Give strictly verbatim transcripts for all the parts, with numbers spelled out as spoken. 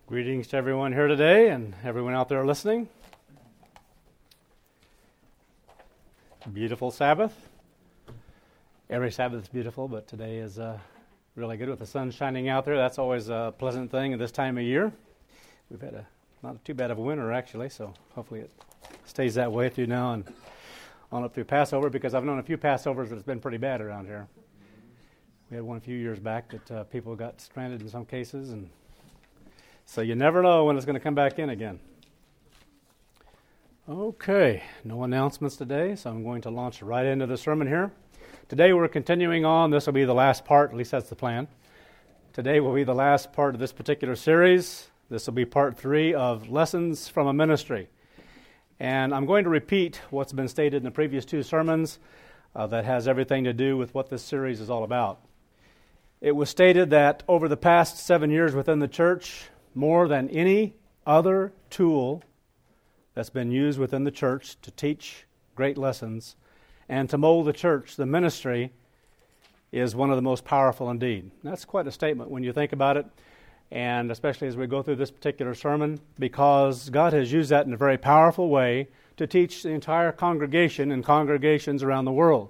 Greetings to everyone here today and everyone out there listening. Beautiful Sabbath. Every Sabbath is beautiful, but today is uh, really good with the sun shining out there. That's always a pleasant thing at this time of year. We've had a not too bad of a winter, actually, so hopefully it stays that way through now and on up through Passover, because I've known a few Passovers that it's been pretty bad around here. We had one a few years back that uh, people got stranded in some cases, and so you never know when it's going to come back in again. Okay, no announcements today, so I'm going to launch right into the sermon here. Today we're continuing on. This will be the last part, at least that's the plan. Today will be the last part of this particular series. This will be part three of Lessons from a Ministry. And I'm going to repeat what's been stated in the previous two sermons uh, that has everything to do with what this series is all about. It was stated that over the past seven years within the church, more than any other tool that's been used within the church to teach great lessons and to mold the church, the ministry, is one of the most powerful indeed. That's quite a statement when you think about it, and especially as we go through this particular sermon, because God has used that in a very powerful way to teach the entire congregation and congregations around the world.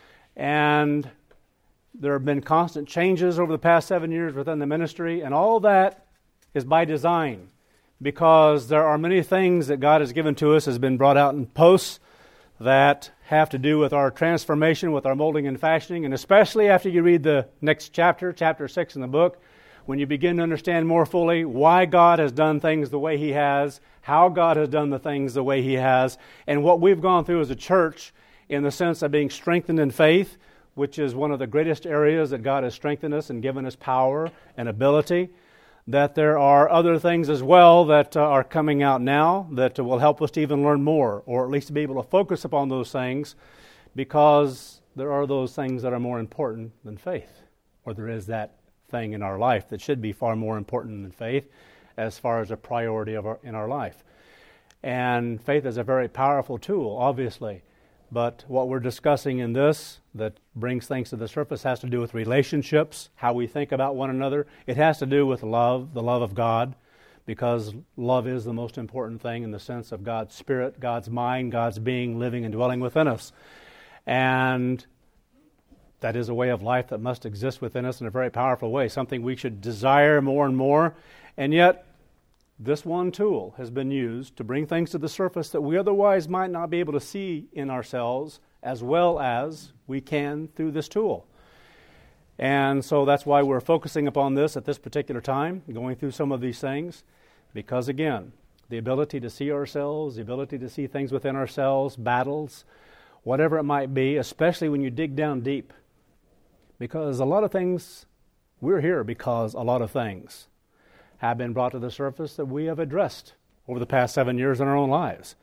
And there have been constant changes over the past seven years within the ministry, and all that is by design, because there are many things that God has given to us, has been brought out in posts that have to do with our transformation, with our molding and fashioning, and especially after you read the next chapter, chapter six in the book, when you begin to understand more fully why God has done things the way He has, how God has done the things the way He has, and what we've gone through as a church in the sense of being strengthened in faith, which is one of the greatest areas that God has strengthened us and given us power and ability. That there are other things as well that uh, are coming out now that uh, will help us to even learn more, or at least to be able to focus upon those things, because there are those things that are more important than faith, or there is that thing in our life that should be far more important than faith as far as a priority of our, in our life. And faith is a very powerful tool, obviously, but what we're discussing in this that brings things to the surface has to do with relationships, how we think about one another. It has to do with love, the love of God, because love is the most important thing in the sense of God's Spirit, God's mind, God's being, living and dwelling within us. And that is a way of life that must exist within us in a very powerful way, something we should desire more and more. And yet, this one tool has been used to bring things to the surface that we otherwise might not be able to see in ourselves as well as we can through this tool. And so that's why we're focusing upon this at this particular time, going through some of these things, because again, the ability to see ourselves, the ability to see things within ourselves, battles, whatever it might be, especially when you dig down deep, because a lot of things, we're here because a lot of things have been brought to the surface that we have addressed over the past seven years in our own lives.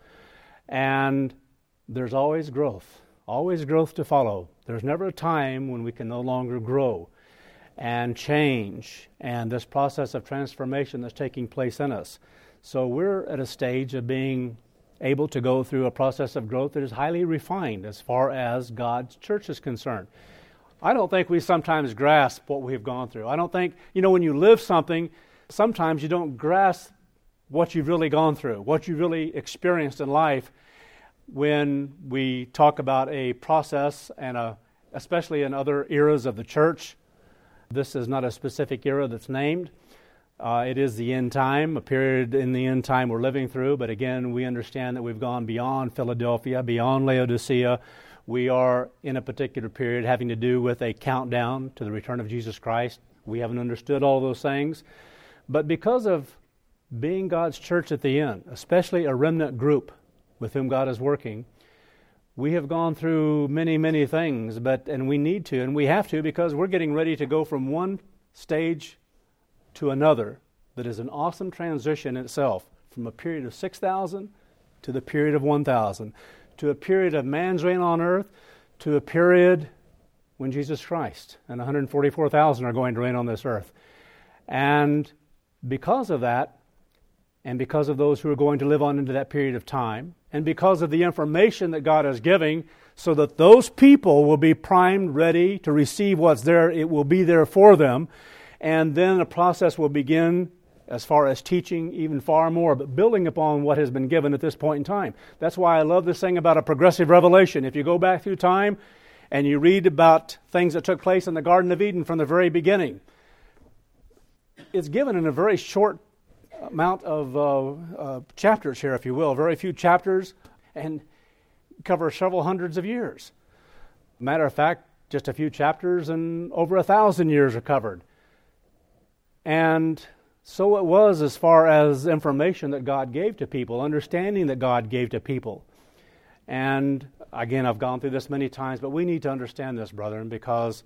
And there's always growth, always growth to follow. There's never a time when we can no longer grow and change, and this process of transformation that's taking place in us. So we're at a stage of being able to go through a process of growth that is highly refined as far as God's church is concerned. I don't think we sometimes grasp what we've gone through. I don't think, you know, when you live something, sometimes you don't grasp what you've really gone through, what you really experienced in life when we talk about a process, and a, especially in other eras of the church. This is not a specific era that's named. Uh, it is the end time, a period in the end time we're living through. But again, we understand that we've gone beyond Philadelphia, beyond Laodicea. We are in a particular period having to do with a countdown to the return of Jesus Christ. We haven't understood all those things. But because of being God's church at the end, especially a remnant group with whom God is working, we have gone through many, many things, but and we need to, and we have to, because we're getting ready to go from one stage to another that is an awesome transition in itself, from a period of six thousand to the period of one thousand, to a period of man's reign on earth, to a period when Jesus Christ and one hundred forty-four thousand are going to reign on this earth. And because of that, and because of those who are going to live on into that period of time, and because of the information that God is giving, so that those people will be primed, ready to receive what's there, it will be there for them, and then a process will begin as far as teaching even far more, but building upon what has been given at this point in time. That's why I love this thing about a progressive revelation. If you go back through time and you read about things that took place in the Garden of Eden from the very beginning, it's given in a very short amount of uh, uh, chapters here, if you will, very few chapters, and cover several hundreds of years. Matter of fact, just a few chapters and over a thousand years are covered. And so it was as far as information that God gave to people, understanding that God gave to people. And again, I've gone through this many times, but we need to understand this, brethren, because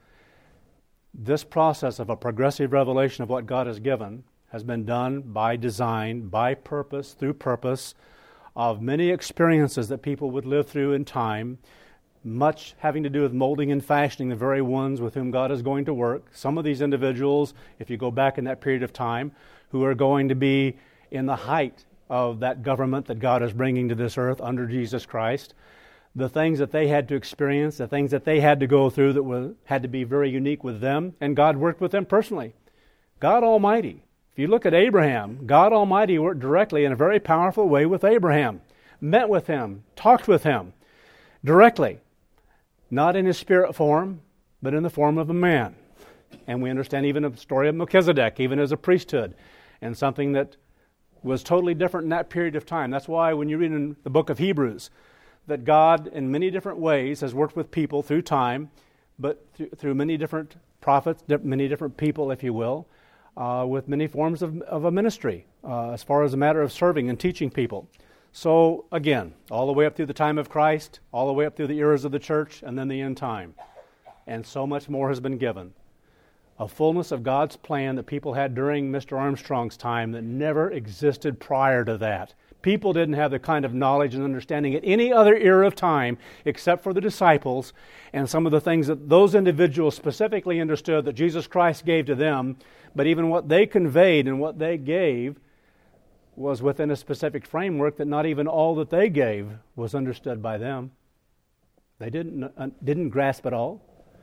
this process of a progressive revelation of what God has given has been done by design, by purpose, through purpose, of many experiences that people would live through in time, much having to do with molding and fashioning the very ones with whom God is going to work. Some of these individuals, if you go back in that period of time, who are going to be in the height of that government that God is bringing to this earth under Jesus Christ, the things that they had to experience, the things that they had to go through that were, had to be very unique with them, and God worked with them personally. God Almighty. If you look at Abraham, God Almighty worked directly in a very powerful way with Abraham, met with him, talked with him directly. Not in his spirit form, but in the form of a man. And we understand even the story of Melchizedek, even as a priesthood, and something that was totally different in that period of time. That's why when you read in the book of Hebrews, that God in many different ways has worked with people through time, but th- through many different prophets, di- many different people, if you will, uh, with many forms of, of a ministry, uh, as far as a matter of serving and teaching people. So, again, all the way up through the time of Christ, all the way up through the eras of the church, and then the end time. And so much more has been given. A fullness of God's plan that people had during Mister Armstrong's time that never existed prior to that. People didn't have the kind of knowledge and understanding at any other era of time except for the disciples and some of the things that those individuals specifically understood that Jesus Christ gave to them, but even what they conveyed and what they gave was within a specific framework that not even all that they gave was understood by them. They didn't uh, didn't grasp it all.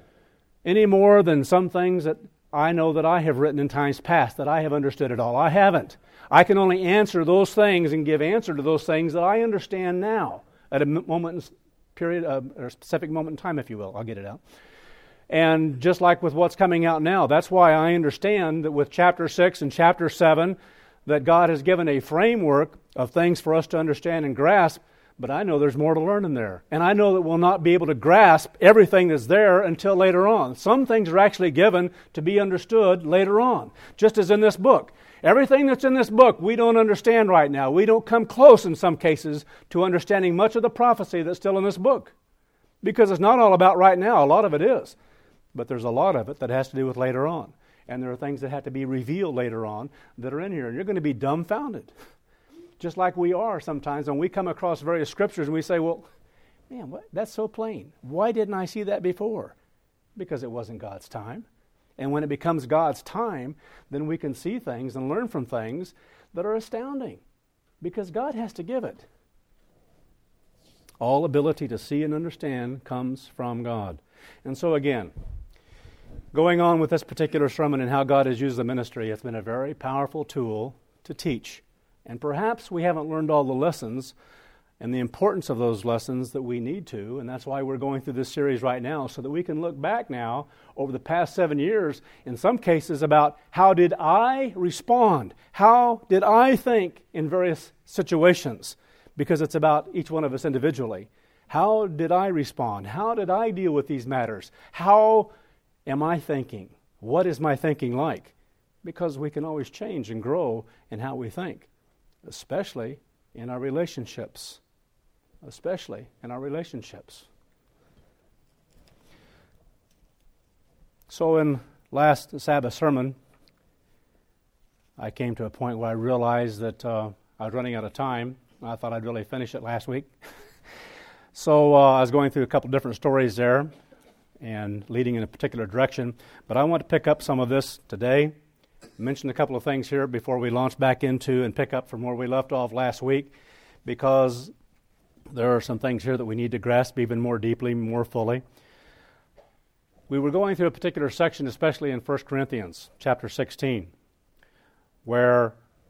Any more than some things that I know that I have written in times past, that I have understood it all. I haven't. I can only answer those things and give answer to those things that I understand now at a moment, period, uh, or a specific moment in time, if you will. I'll get it out. And just like with what's coming out now, that's why I understand that with chapter six and chapter seven, that God has given a framework of things for us to understand and grasp, but I know there's more to learn in there. And I know that we'll not be able to grasp everything that's there until later on. Some things are actually given to be understood later on, just as in this book. Everything that's in this book we don't understand right now. We don't come close in some cases to understanding much of the prophecy that's still in this book, because it's not all about right now. A lot of it is. But there's a lot of it that has to do with later on. And there are things that have to be revealed later on that are in here. And you're going to be dumbfounded. Just like we are sometimes when we come across various scriptures and we say, well, man, what? That's so plain. Why didn't I see that before? Because it wasn't God's time. And when it becomes God's time, then we can see things and learn from things that are astounding. Because God has to give it. All ability to see and understand comes from God. And so again, going on with this particular sermon and how God has used the ministry, it's been a very powerful tool to teach. And perhaps we haven't learned all the lessons and the importance of those lessons that we need to, and that's why we're going through this series right now, so that we can look back now over the past seven years, in some cases, about how did I respond? How did I think in various situations? Because it's about each one of us individually. How did I respond? How did I deal with these matters? How am I thinking? What is my thinking like? Because we can always change and grow in how we think, especially in our relationships. Especially in our relationships. So in last Sabbath sermon, I came to a point where I realized that uh, I was running out of time. I thought I'd really finish it last week. so uh, I was going through a couple different stories there and leading in a particular direction. But I want to pick up some of this today. Mention a couple of things here before we launch back into and pick up from where we left off last week, because there are some things here that we need to grasp even more deeply, more fully. We were going through a particular section, especially in First Corinthians chapter sixteen, where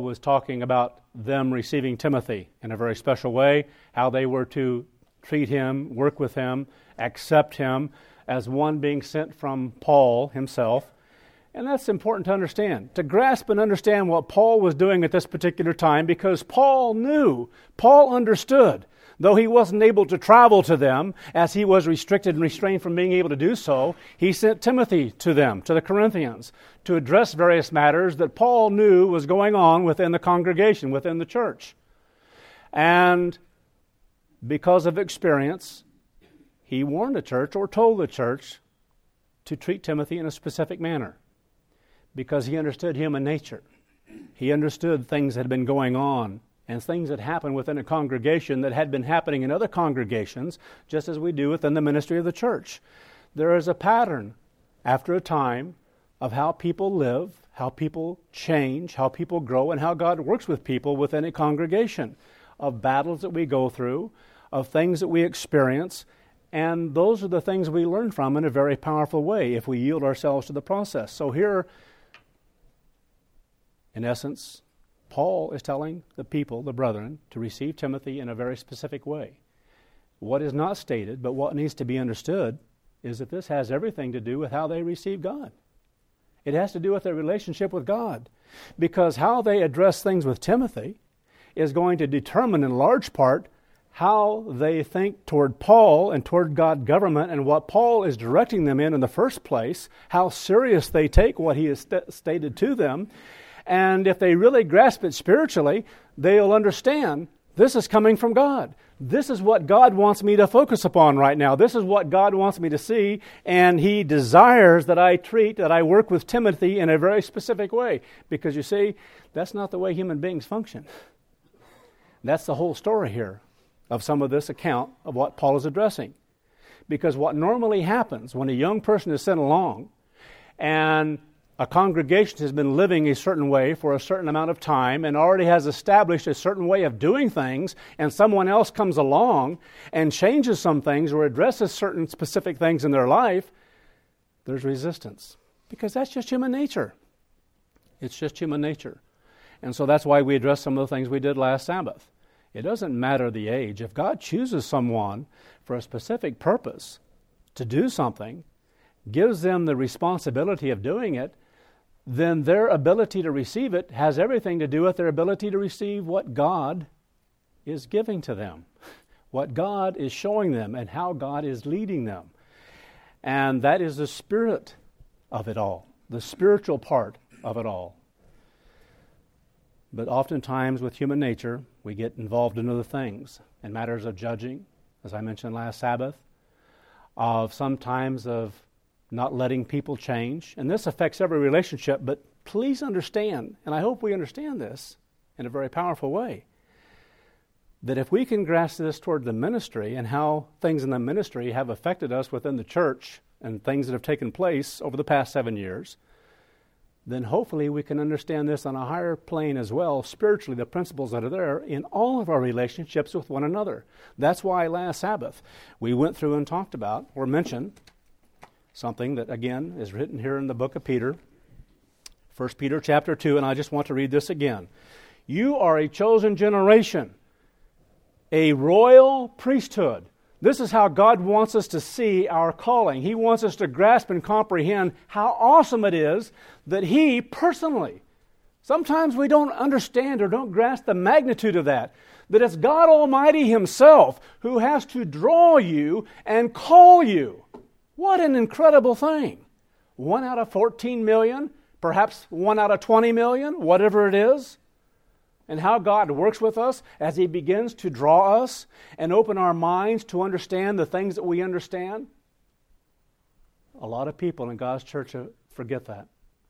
was talking about them receiving Timothy in a very special way, how they were to treat him, work with him, accept him as one being sent from Paul himself. And that's important to understand, to grasp and understand what Paul was doing at this particular time, because Paul knew, Paul understood. Though he wasn't able to travel to them, as he was restricted and restrained from being able to do so, he sent Timothy to them, to the Corinthians, to address various matters that Paul knew was going on within the congregation, within the church. And because of experience, he warned the church or told the church to treat Timothy in a specific manner, because he understood human nature. He understood things that had been going on and things that happened within a congregation that had been happening in other congregations, just as we do within the ministry of the church. There is a pattern after a time of how people live, how people change, how people grow, and how God works with people within a congregation, of battles that we go through, of things that we experience, and those are the things we learn from in a very powerful way if we yield ourselves to the process. So here, in essence, Paul is telling the people, the brethren, to receive Timothy in a very specific way. What is not stated, but what needs to be understood, is that this has everything to do with how they receive God. It has to do with their relationship with God. Because how they address things with Timothy is going to determine in large part how they think toward Paul and toward God's government and what Paul is directing them in in the first place, how serious they take what he has st- stated to them. And if they really grasp it spiritually, they'll understand this is coming from God. This is what God wants me to focus upon right now. This is what God wants me to see, and He desires that I treat, that I work with Timothy in a very specific way. Because you see, that's not the way human beings function. That's the whole story here of some of this account of what Paul is addressing. Because what normally happens when a young person is sent along and a congregation has been living a certain way for a certain amount of time and already has established a certain way of doing things, and someone else comes along and changes some things or addresses certain specific things in their life, there's resistance. Because that's just human nature. It's just human nature. And so that's why we addressed some of the things we did last Sabbath. It doesn't matter the age. If God chooses someone for a specific purpose to do something, gives them the responsibility of doing it, then their ability to receive it has everything to do with their ability to receive what God is giving to them, what God is showing them, and how God is leading them. And that is the spirit of it all, the spiritual part of it all. But oftentimes with human nature, we get involved in other things, in matters of judging, as I mentioned last Sabbath, of sometimes of not letting people change. And this affects every relationship, but please understand, and I hope we understand this in a very powerful way, that if we can grasp this toward the ministry and how things in the ministry have affected us within the church and things that have taken place over the past seven years, then hopefully we can understand this on a higher plane as well, spiritually, the principles that are there in all of our relationships with one another. That's why last Sabbath we went through and talked about or mentioned something that, again, is written here in the book of Peter, First Peter chapter two, and I just want to read this again. You are a chosen generation, a royal priesthood. This is how God wants us to see our calling. He wants us to grasp and comprehend how awesome it is that He personally, sometimes we don't understand or don't grasp the magnitude of that, that it's God Almighty Himself who has to draw you and call you. What an incredible thing. One out of fourteen million, perhaps one out of twenty million, whatever it is. And how God works with us as He begins to draw us and open our minds to understand the things that we understand. A lot of people in God's church forget that.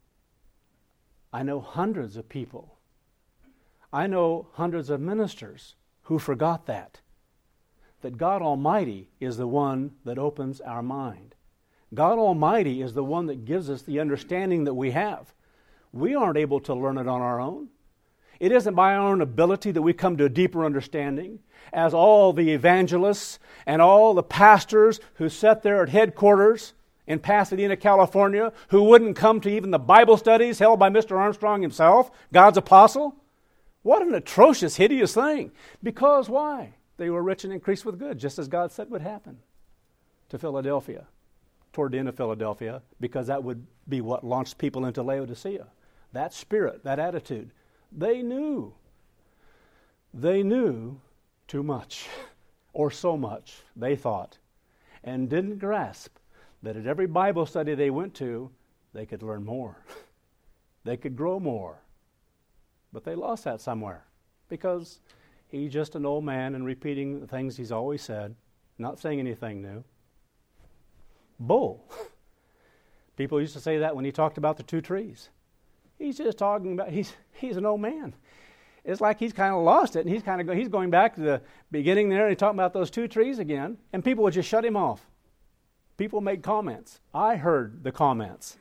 I know hundreds of people. I know hundreds of ministers who forgot that. That God Almighty is the one that opens our mind. God Almighty is the one that gives us the understanding that we have. We aren't able to learn it on our own. It isn't by our own ability that we come to a deeper understanding, as all the evangelists and all the pastors who sat there at headquarters in Pasadena, California, who wouldn't come to even the Bible studies held by Mister Armstrong himself, God's apostle. What an atrocious, hideous thing. Because why? They were rich and increased with good, just as God said would happen to Philadelphia, toward the end of Philadelphia, because that would be what launched people into Laodicea. That spirit, that attitude. They knew. They knew too much, or so much, they thought, and didn't grasp that at every Bible study they went to, they could learn more. They could grow more. But they lost that somewhere because he's just an old man and repeating the things he's always said, not saying anything new. Bull. People used to say that when he talked about the two trees. He's just talking about, he's he's an old man. It's like he's kind of lost it, and he's kind of go, he's going back to the beginning there, and he's talking about those two trees again, and people would just shut him off. People made comments. I heard the comments.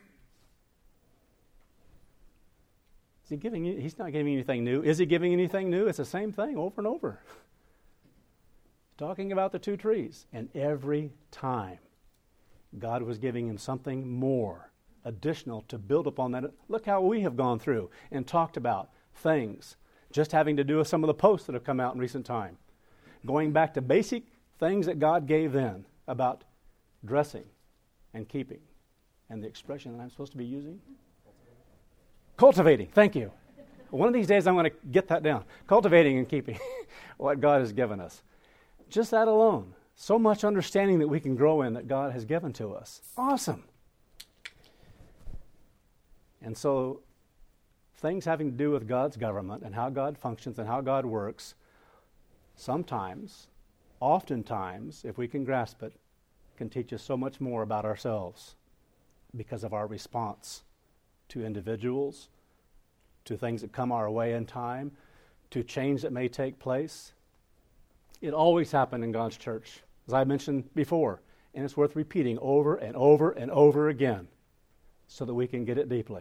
Is he giving you, he's not giving anything new. Is he giving anything new? It's the same thing over and over. Talking about the two trees. And every time, God was giving him something more, additional, to build upon that. Look how we have gone through and talked about things, just having to do with some of the posts that have come out in recent time. Going back to basic things that God gave then about dressing and keeping. And the expression that I'm supposed to be using? Cultivating. Thank you. One of these days I'm going to get that down. Cultivating and keeping what God has given us. Just that alone. So much understanding that we can grow in that God has given to us. Awesome. And so things having to do with God's government and how God functions and how God works, sometimes, oftentimes, if we can grasp it, can teach us so much more about ourselves because of our response to individuals, to things that come our way in time, to change that may take place. It always happened in God's church, as I mentioned before, and it's worth repeating over and over and over again so that we can get it deeply.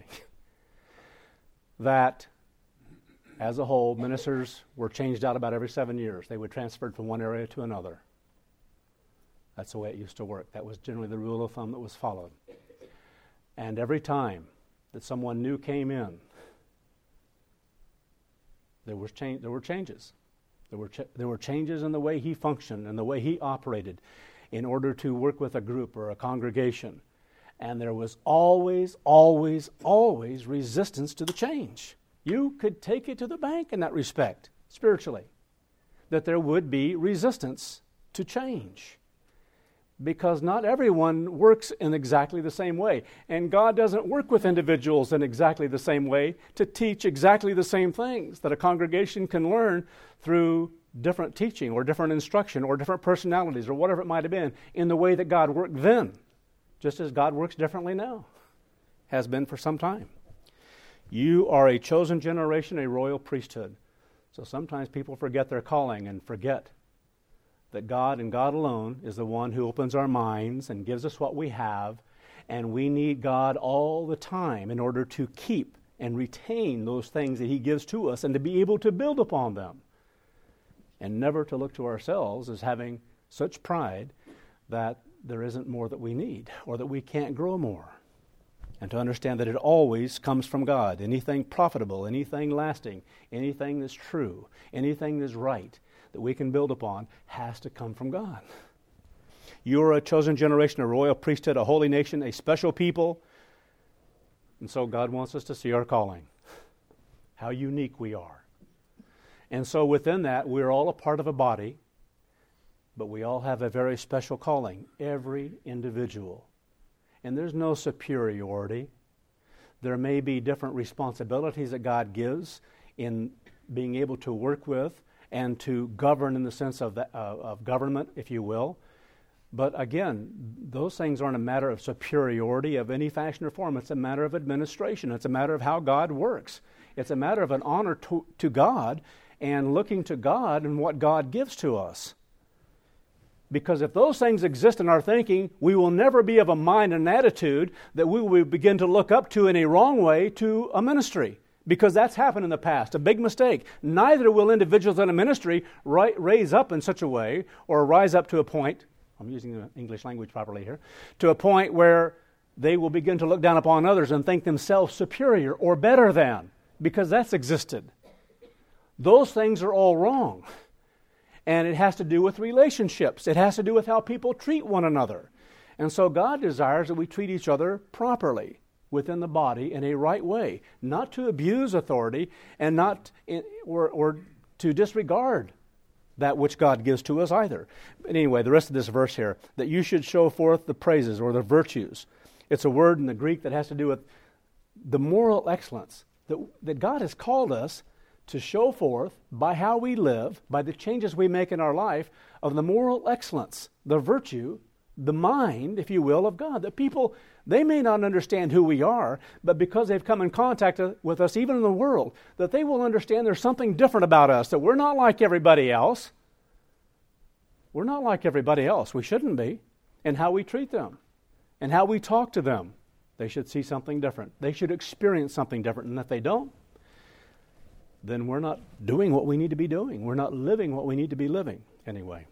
That, as a whole, ministers were changed out about every seven years. They were transferred from one area to another. That's the way it used to work. That was generally the rule of thumb that was followed. And every time that someone new came in, there was change. There were changes. There were ch- there were changes in the way he functioned and the way he operated, in order to work with a group or a congregation. And there was always, always, always resistance to the change. You could take it to the bank in that respect, spiritually, that there would be resistance to change. Because not everyone works in exactly the same way. And God doesn't work with individuals in exactly the same way to teach exactly the same things that a congregation can learn through different teaching or different instruction or different personalities or whatever it might have been in the way that God worked then, just as God works differently now, has been for some time. You are a chosen generation, a royal priesthood. So sometimes people forget their calling and forget that God and God alone is the one who opens our minds and gives us what we have, and we need God all the time in order to keep and retain those things that he gives to us and to be able to build upon them. And never to look to ourselves as having such pride that there isn't more that we need or that we can't grow more. And to understand that it always comes from God. Anything profitable, anything lasting, anything that's true, anything that's right, that we can build upon, has to come from God. You are a chosen generation, a royal priesthood, a holy nation, a special people. And so God wants us to see our calling, how unique we are. And so within that, we're all a part of a body, but we all have a very special calling, every individual. And there's no superiority. There may be different responsibilities that God gives in being able to work with and to govern in the sense of, the, uh, of government, if you will. But again, those things aren't a matter of superiority of any fashion or form. It's a matter of administration. It's a matter of how God works. It's a matter of an honor to, to God and looking to God and what God gives to us. Because if those things exist in our thinking, we will never be of a mind and attitude that we will begin to look up to in a wrong way to a ministry. Because that's happened in the past, a big mistake. Neither will individuals in a ministry ri- raise up in such a way or rise up to a point, I'm using the English language properly here, to a point where they will begin to look down upon others and think themselves superior or better than, because that's existed. Those things are all wrong. And it has to do with relationships. It has to do with how people treat one another. And so God desires that we treat each other properly within the body in a right way, not to abuse authority and not in, or, or to disregard that which God gives to us either. But anyway, the rest of this verse here, that you should show forth the praises or the virtues. It's a word in the Greek that has to do with the moral excellence that, that God has called us to show forth by how we live, by the changes we make in our life, of the moral excellence, the virtue, the mind, if you will, of God. That people, they may not understand who we are, but because they've come in contact with us, even in the world, that they will understand there's something different about us, that we're not like everybody else. We're not like everybody else. We shouldn't be. And how we treat them and how we talk to them, they should see something different. They should experience something different. And if they don't, then we're not doing what we need to be doing. We're not living what we need to be living anyway.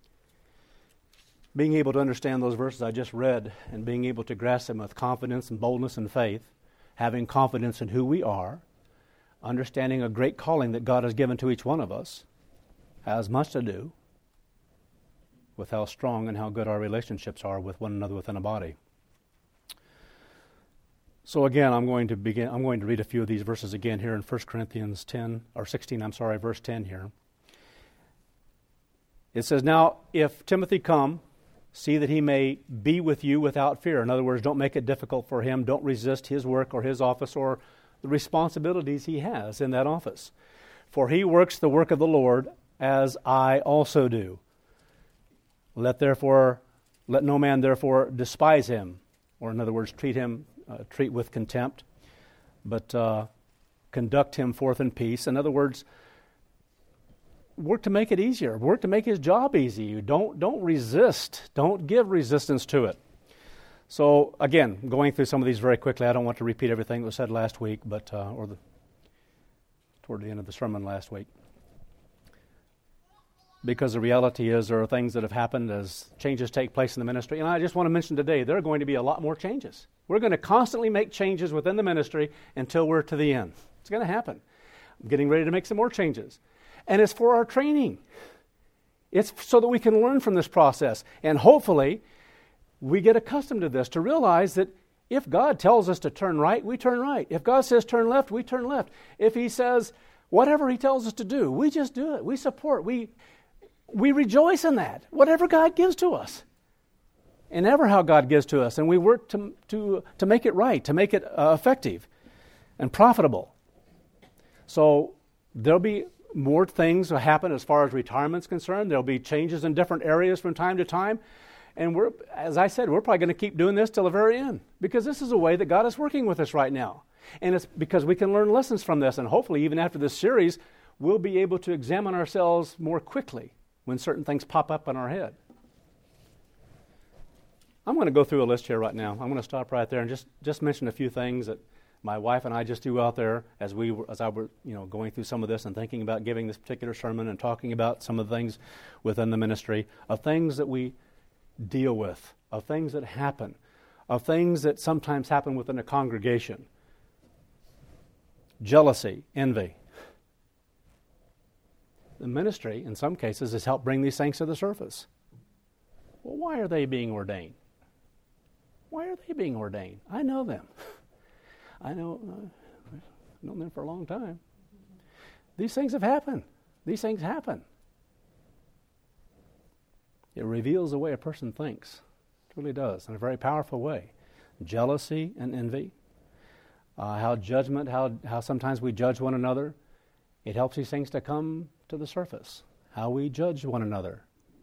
Being able to understand those verses I just read and being able to grasp them with confidence and boldness and faith, having confidence in who we are, understanding a great calling that God has given to each one of us, has much to do with how strong and how good our relationships are with one another within a body. So again, I'm going to begin. I'm going to read a few of these verses again here in First Corinthians ten or sixteen. I'm sorry, verse ten here. It says, "Now, if Timothy come, see that he may be with you without fear." In other words, don't make it difficult for him. Don't resist his work or his office or the responsibilities he has in that office. "For he works the work of the Lord, as I also do. Let therefore, let no man therefore despise him," or in other words, treat him. Uh, treat with contempt, but uh, conduct him forth in peace. In other words, work to make it easier. Work to make his job easy. Don't don't resist. Don't give resistance to it. So again, going through some of these very quickly. I don't want to repeat everything that was said last week, but uh, or the toward the end of the sermon last week. Because the reality is there are things that have happened as changes take place in the ministry. And I just want to mention today, there are going to be a lot more changes. We're going to constantly make changes within the ministry until we're to the end. It's going to happen. I'm getting ready to make some more changes. And it's for our training. It's so that we can learn from this process. And hopefully, we get accustomed to this, to realize that if God tells us to turn right, we turn right. If God says turn left, we turn left. If He says whatever He tells us to do, we just do it. We support. We... We rejoice in that, whatever God gives to us, and ever how God gives to us, and we work to to to make it right, to make it uh, effective and profitable. So there'll be more things that happen as far as retirement's concerned. There'll be changes in different areas from time to time, and we're, as I said, we're probably going to keep doing this till the very end, because this is a way that God is working with us right now, and it's because we can learn lessons from this, and hopefully even after this series, we'll be able to examine ourselves more quickly when certain things pop up in our head. I'm going to go through a list here right now. I'm going to stop right there and just, just mention a few things that my wife and I just threw out there as we were, as I were you know going through some of this and thinking about giving this particular sermon and talking about some of the things within the ministry, of things that we deal with, of things that happen, of things that sometimes happen within a congregation. Jealousy, envy. The ministry, in some cases, has helped bring these things to the surface. Well, why are they being ordained? Why are they being ordained? I know them. I know, uh, I've known them for a long time. These things have happened. These things happen. It reveals the way a person thinks. It really does, in a very powerful way. Jealousy and envy. Uh, how judgment, how, how sometimes we judge one another. It helps these things to come to the surface, how we judge one another.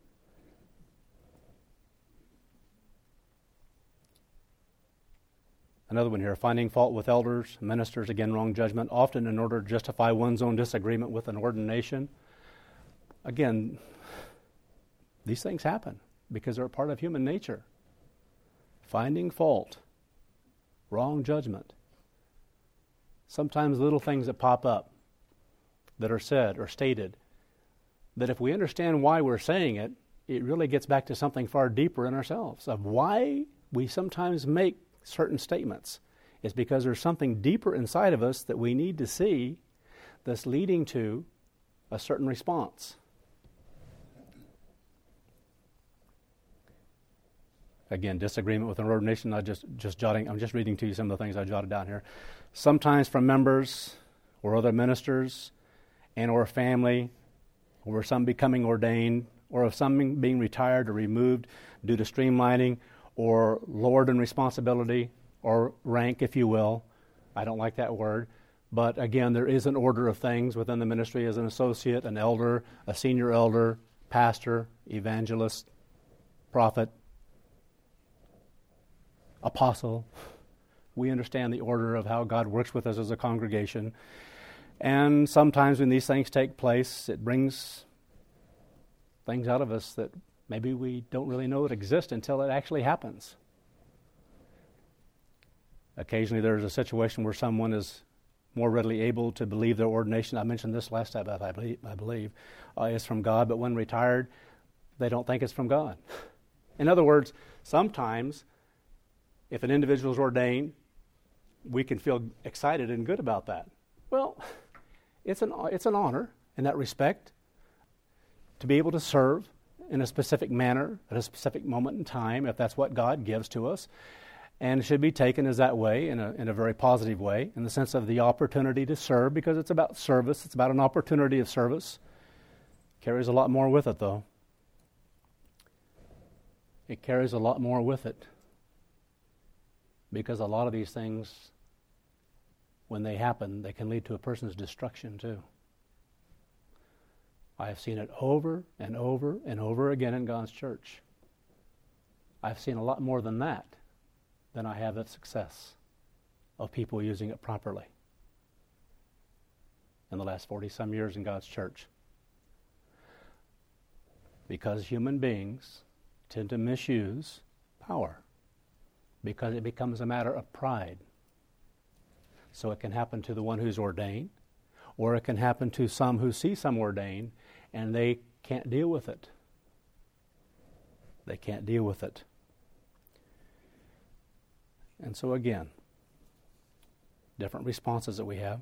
Another one here, finding fault with elders, ministers, again, wrong judgment, often in order to justify one's own disagreement with an ordination. Again, these things happen because they're a part of human nature. Finding fault, wrong judgment. Sometimes little things that pop up, that are said or stated, that if we understand why we're saying it, it really gets back to something far deeper in ourselves of why we sometimes make certain statements. It's because there's something deeper inside of us that we need to see that's leading to a certain response. Again, disagreement with an ordination. I just just jotting. I'm just reading to you some of the things I jotted down here. Sometimes from members or other ministers, and or family, or some becoming ordained, or of some being retired or removed due to streamlining, or lowered in responsibility or rank, if you will. I don't like that word, but again, there is an order of things within the ministry as an associate, an elder, a senior elder, pastor, evangelist, prophet, apostle. We understand the order of how God works with us as a congregation. And sometimes when these things take place, it brings things out of us that maybe we don't really know that exist until it actually happens. Occasionally there's a situation where someone is more readily able to believe their ordination. I mentioned this last time, I believe, I believe uh, is from God, but when retired, they don't think it's from God. In other words, sometimes if an individual is ordained, we can feel excited and good about that. Well, it's an it's an honor in that respect to be able to serve in a specific manner at a specific moment in time, if that's what God gives to us. And it should be taken as that way, in a in a very positive way, in the sense of the opportunity to serve, because it's about service. It's about an opportunity of service. Carries a lot more with it, though. It carries a lot more with it. Because a lot of these things, when they happen, they can lead to a person's destruction too. I have seen it over and over and over again in God's church. I've seen a lot more than that than I have of success of people using it properly in the last forty-some years in God's church. Because human beings tend to misuse power. Because it becomes a matter of pride. So it can happen to the one who's ordained, or it can happen to some who see some ordained, and they can't deal with it. They can't deal with it. And so again, different responses that we have.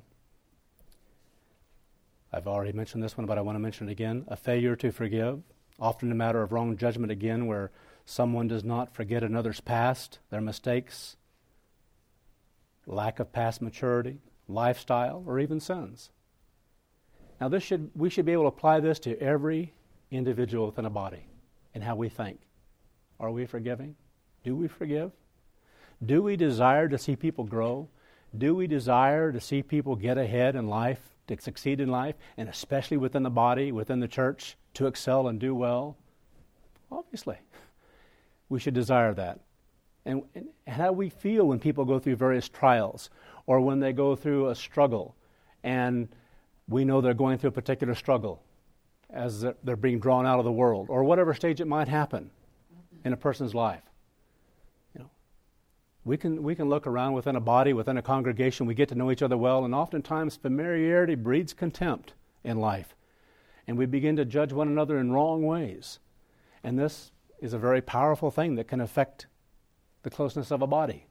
I've already mentioned this one, but I want to mention it again. A failure to forgive, often a matter of wrong judgment again, where someone does not forget another's past, their mistakes, lack of past maturity, lifestyle, or even sins. Now, this should we should be able to apply this to every individual within a body and how we think. Are we forgiving? Do we forgive? Do we desire to see people grow? Do we desire to see people get ahead in life, to succeed in life, and especially within the body, within the church, to excel and do well? Obviously. We should desire that. And, and how do we feel when people go through various trials, or when they go through a struggle, and we know they're going through a particular struggle as they're, they're being drawn out of the world, or whatever stage it might happen in a person's life. You know, we can we can look around within a body, within a congregation, we get to know each other well, and oftentimes familiarity breeds contempt in life, and we begin to judge one another in wrong ways. And this is a very powerful thing that can affect the closeness of a body.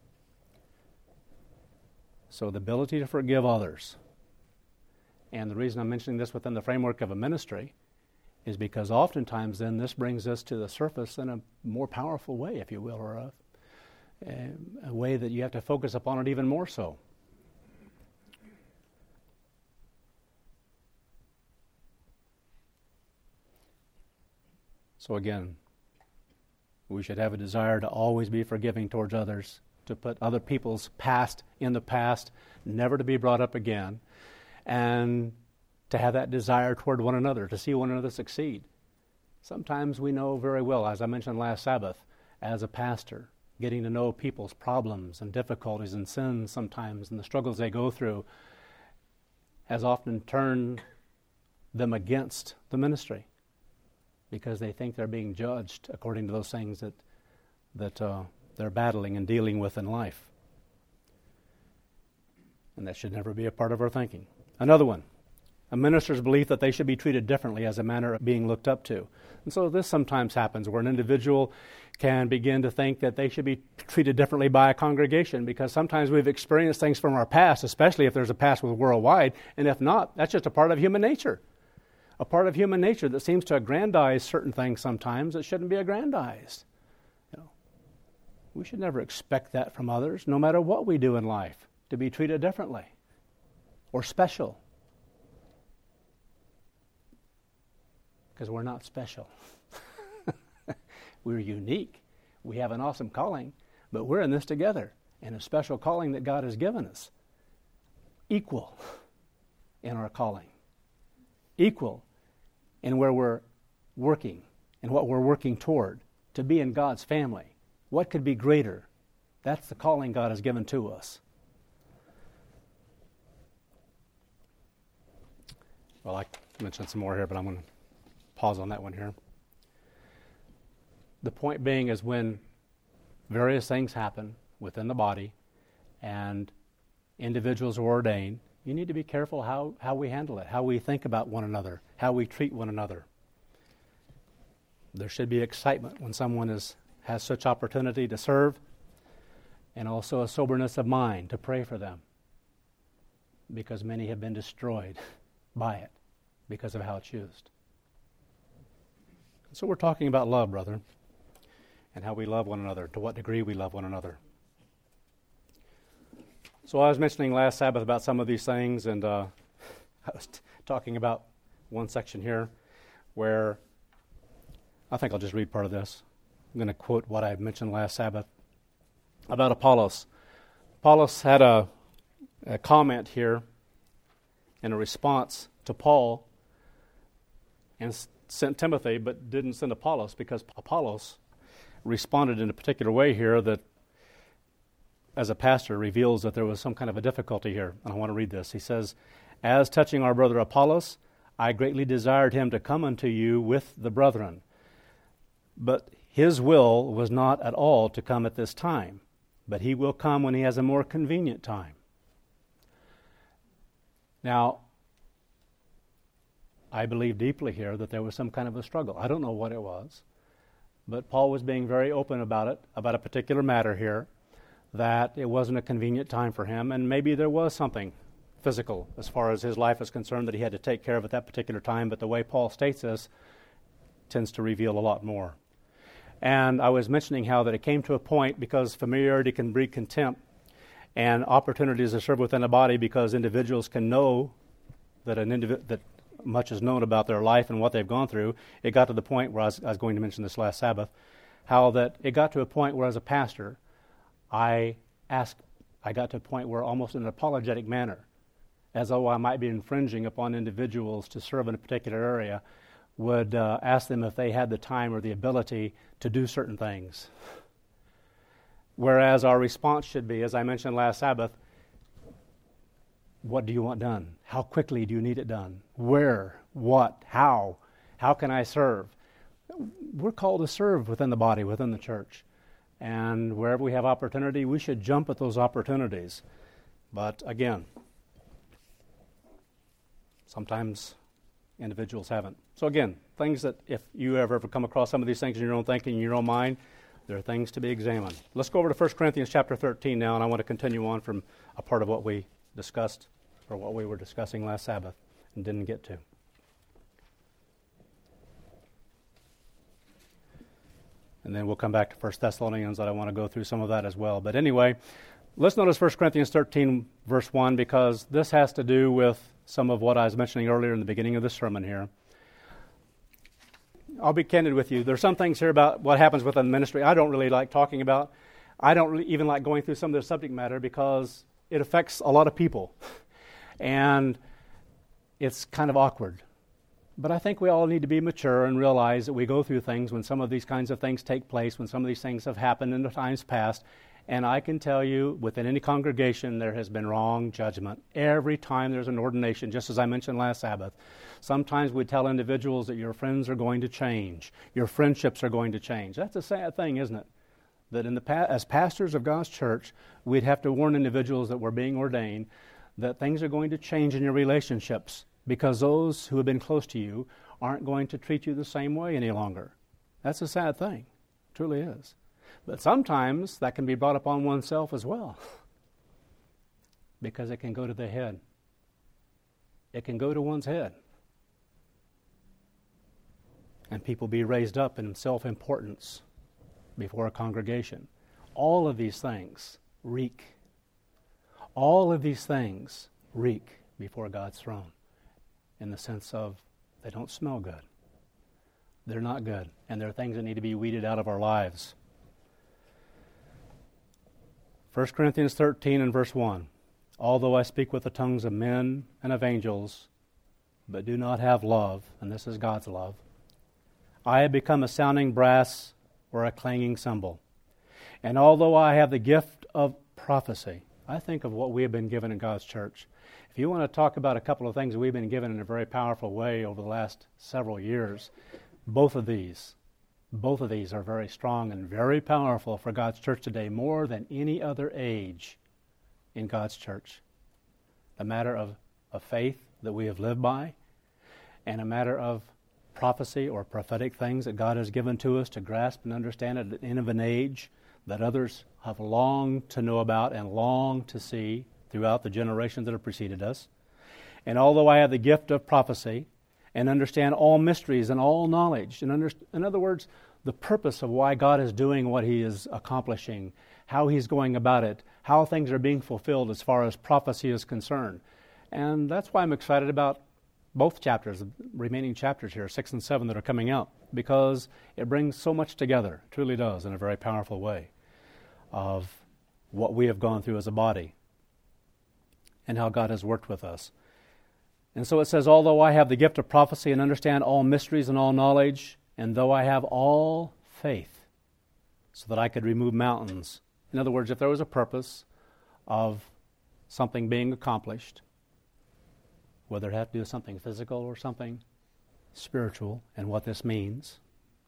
So the ability to forgive others. And the reason I'm mentioning this within the framework of a ministry is because oftentimes then this brings us to the surface in a more powerful way, if you will, or a, a, a way that you have to focus upon it even more so. So again, we should have a desire to always be forgiving towards others, to put other people's past in the past, never to be brought up again, and to have that desire toward one another, to see one another succeed. Sometimes we know very well, as I mentioned last Sabbath, as a pastor, getting to know people's problems and difficulties and sins sometimes and the struggles they go through has often turned them against the ministry, because they think they're being judged according to those things that that uh, they're battling and dealing with in life. And that should never be a part of our thinking. Another one, a minister's belief that they should be treated differently as a manner of being looked up to. And so this sometimes happens where an individual can begin to think that they should be treated differently by a congregation, because sometimes we've experienced things from our past, especially if there's a past with worldwide, and if not, that's just a part of human nature. a part of human nature that seems to aggrandize certain things sometimes that shouldn't be aggrandized. You know, we should never expect that from others, no matter what we do in life, to be treated differently or special. Because we're not special. We're unique. We have an awesome calling, but we're in this together in a special calling that God has given us. Equal in our calling. Equal in where we're working and what we're working toward, to be in God's family. What could be greater? That's the calling God has given to us. Well, I mentioned some more here, but I'm going to pause on that one here. The point being is when various things happen within the body and individuals are ordained, you need to be careful how, how we handle it, how we think about one another, how we treat one another. There should be excitement when someone is, has such opportunity to serve, and also a soberness of mind to pray for them, because many have been destroyed by it because of how it's used. So we're talking about love, brother, and how we love one another, to what degree we love one another. So I was mentioning last Sabbath about some of these things, and uh, I was t- talking about one section here where I think I'll just read part of this. I'm going to quote what I mentioned last Sabbath about Apollos. Apollos had a, a comment here in a response to Paul and s- sent Timothy, but didn't send Apollos, because Apollos responded in a particular way here that, as a pastor, reveals that there was some kind of a difficulty here. And I want to read this. He says, "As touching our brother Apollos, I greatly desired him to come unto you with the brethren. But his will was not at all to come at this time, but he will come when he has a more convenient time." Now, I believe deeply here that there was some kind of a struggle. I don't know what it was, but Paul was being very open about it, about a particular matter here, that it wasn't a convenient time for him, and maybe there was something physical as far as his life is concerned that he had to take care of at that particular time, but the way Paul states this tends to reveal a lot more. And I was mentioning how that it came to a point, because familiarity can breed contempt, and opportunities to serve within a body because individuals can know that an individ- that much is known about their life and what they've gone through. It got to the point where I was, I was going to mention this last Sabbath, how that it got to a point where as a pastor, I asked, I got to a point where almost in an apologetic manner, as though I might be infringing upon individuals to serve in a particular area, would uh, ask them if they had the time or the ability to do certain things. Whereas our response should be, as I mentioned last Sabbath, what do you want done? How quickly do you need it done? Where? What? How? How can I serve? We're called to serve within the body, within the church. And wherever we have opportunity, we should jump at those opportunities. But again, sometimes individuals haven't. So again, things that if you have ever come across some of these things in your own thinking, in your own mind, there are things to be examined. Let's go over to First Corinthians chapter thirteen now, and I want to continue on from a part of what we discussed, or what we were discussing last Sabbath and didn't get to. And then we'll come back to First Thessalonians, that I want to go through some of that as well. But anyway, let's notice First Corinthians thirteen, verse one, because this has to do with some of what I was mentioning earlier in the beginning of the sermon here. I'll be candid with you. There's some things here about what happens within the ministry I don't really like talking about. I don't really even like going through some of the subject matter because it affects a lot of people. And it's kind of awkward. But I think we all need to be mature and realize that we go through things when some of these kinds of things take place, when some of these things have happened in the times past. And I can tell you, within any congregation, there has been wrong judgment. Every time there's an ordination, just as I mentioned last Sabbath, sometimes we tell individuals that your friends are going to change. Your friendships are going to change. That's a sad thing, isn't it? That in the pa- as pastors of God's church, we'd have to warn individuals that were being ordained that things are going to change in your relationships because those who have been close to you aren't going to treat you the same way any longer. That's a sad thing. It truly is. But sometimes that can be brought upon oneself as well because it can go to the head. It can go to one's head. and people be raised up in self-importance before a congregation. All of these things reek. All of these things reek before God's throne in the sense of they don't smell good. They're not good, and there are things that need to be weeded out of our lives. First Corinthians thirteen and verse one, although I speak with the tongues of men and of angels, but do not have love, and this is God's love, I have become a sounding brass or a clanging cymbal. And although I have the gift of prophecy, I think of what we have been given in God's church. If you want to talk about a couple of things that we've been given in a very powerful way over the last several years, both of these, both of these are very strong and very powerful for God's church today, more than any other age in God's church. A matter of, of faith that we have lived by, and a matter of prophecy or prophetic things that God has given to us to grasp and understand at the end of an age that others have longed to know about and longed to see throughout the generations that have preceded us. And although I have the gift of prophecy and understand all mysteries and all knowledge, and under, in other words, the purpose of why God is doing what He is accomplishing, how He's going about it, how things are being fulfilled as far as prophecy is concerned. And that's why I'm excited about both chapters, the remaining chapters here, six and seven, that are coming out, because it brings so much together, it truly does, in a very powerful way, of what we have gone through as a body and how God has worked with us. And so it says, although I have the gift of prophecy and understand all mysteries and all knowledge, and though I have all faith, so that I could remove mountains. In other words, if there was a purpose of something being accomplished, whether it had to do with something physical or something spiritual, and what this means,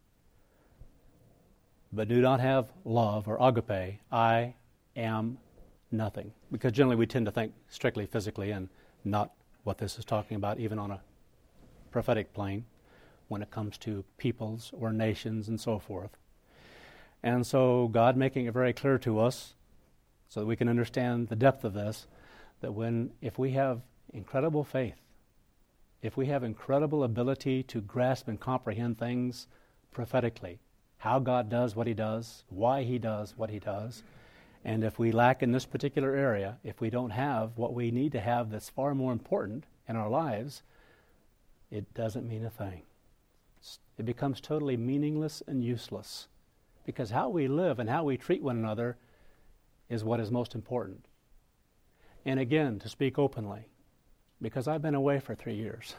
but do not have love or agape, I am nothing. Because generally we tend to think strictly physically and not what this is talking about, even on a prophetic plane, when it comes to peoples or nations and so forth. And so God making it very clear to us, so that we can understand the depth of this, that when, if we have incredible faith, if we have incredible ability to grasp and comprehend things prophetically, how God does what He does, why He does what He does, and if we lack in this particular area, if we don't have what we need to have that's far more important in our lives, it doesn't mean a thing. It becomes totally meaningless and useless, because how we live and how we treat one another is what is most important. And again, to speak openly, because I've been away for three years.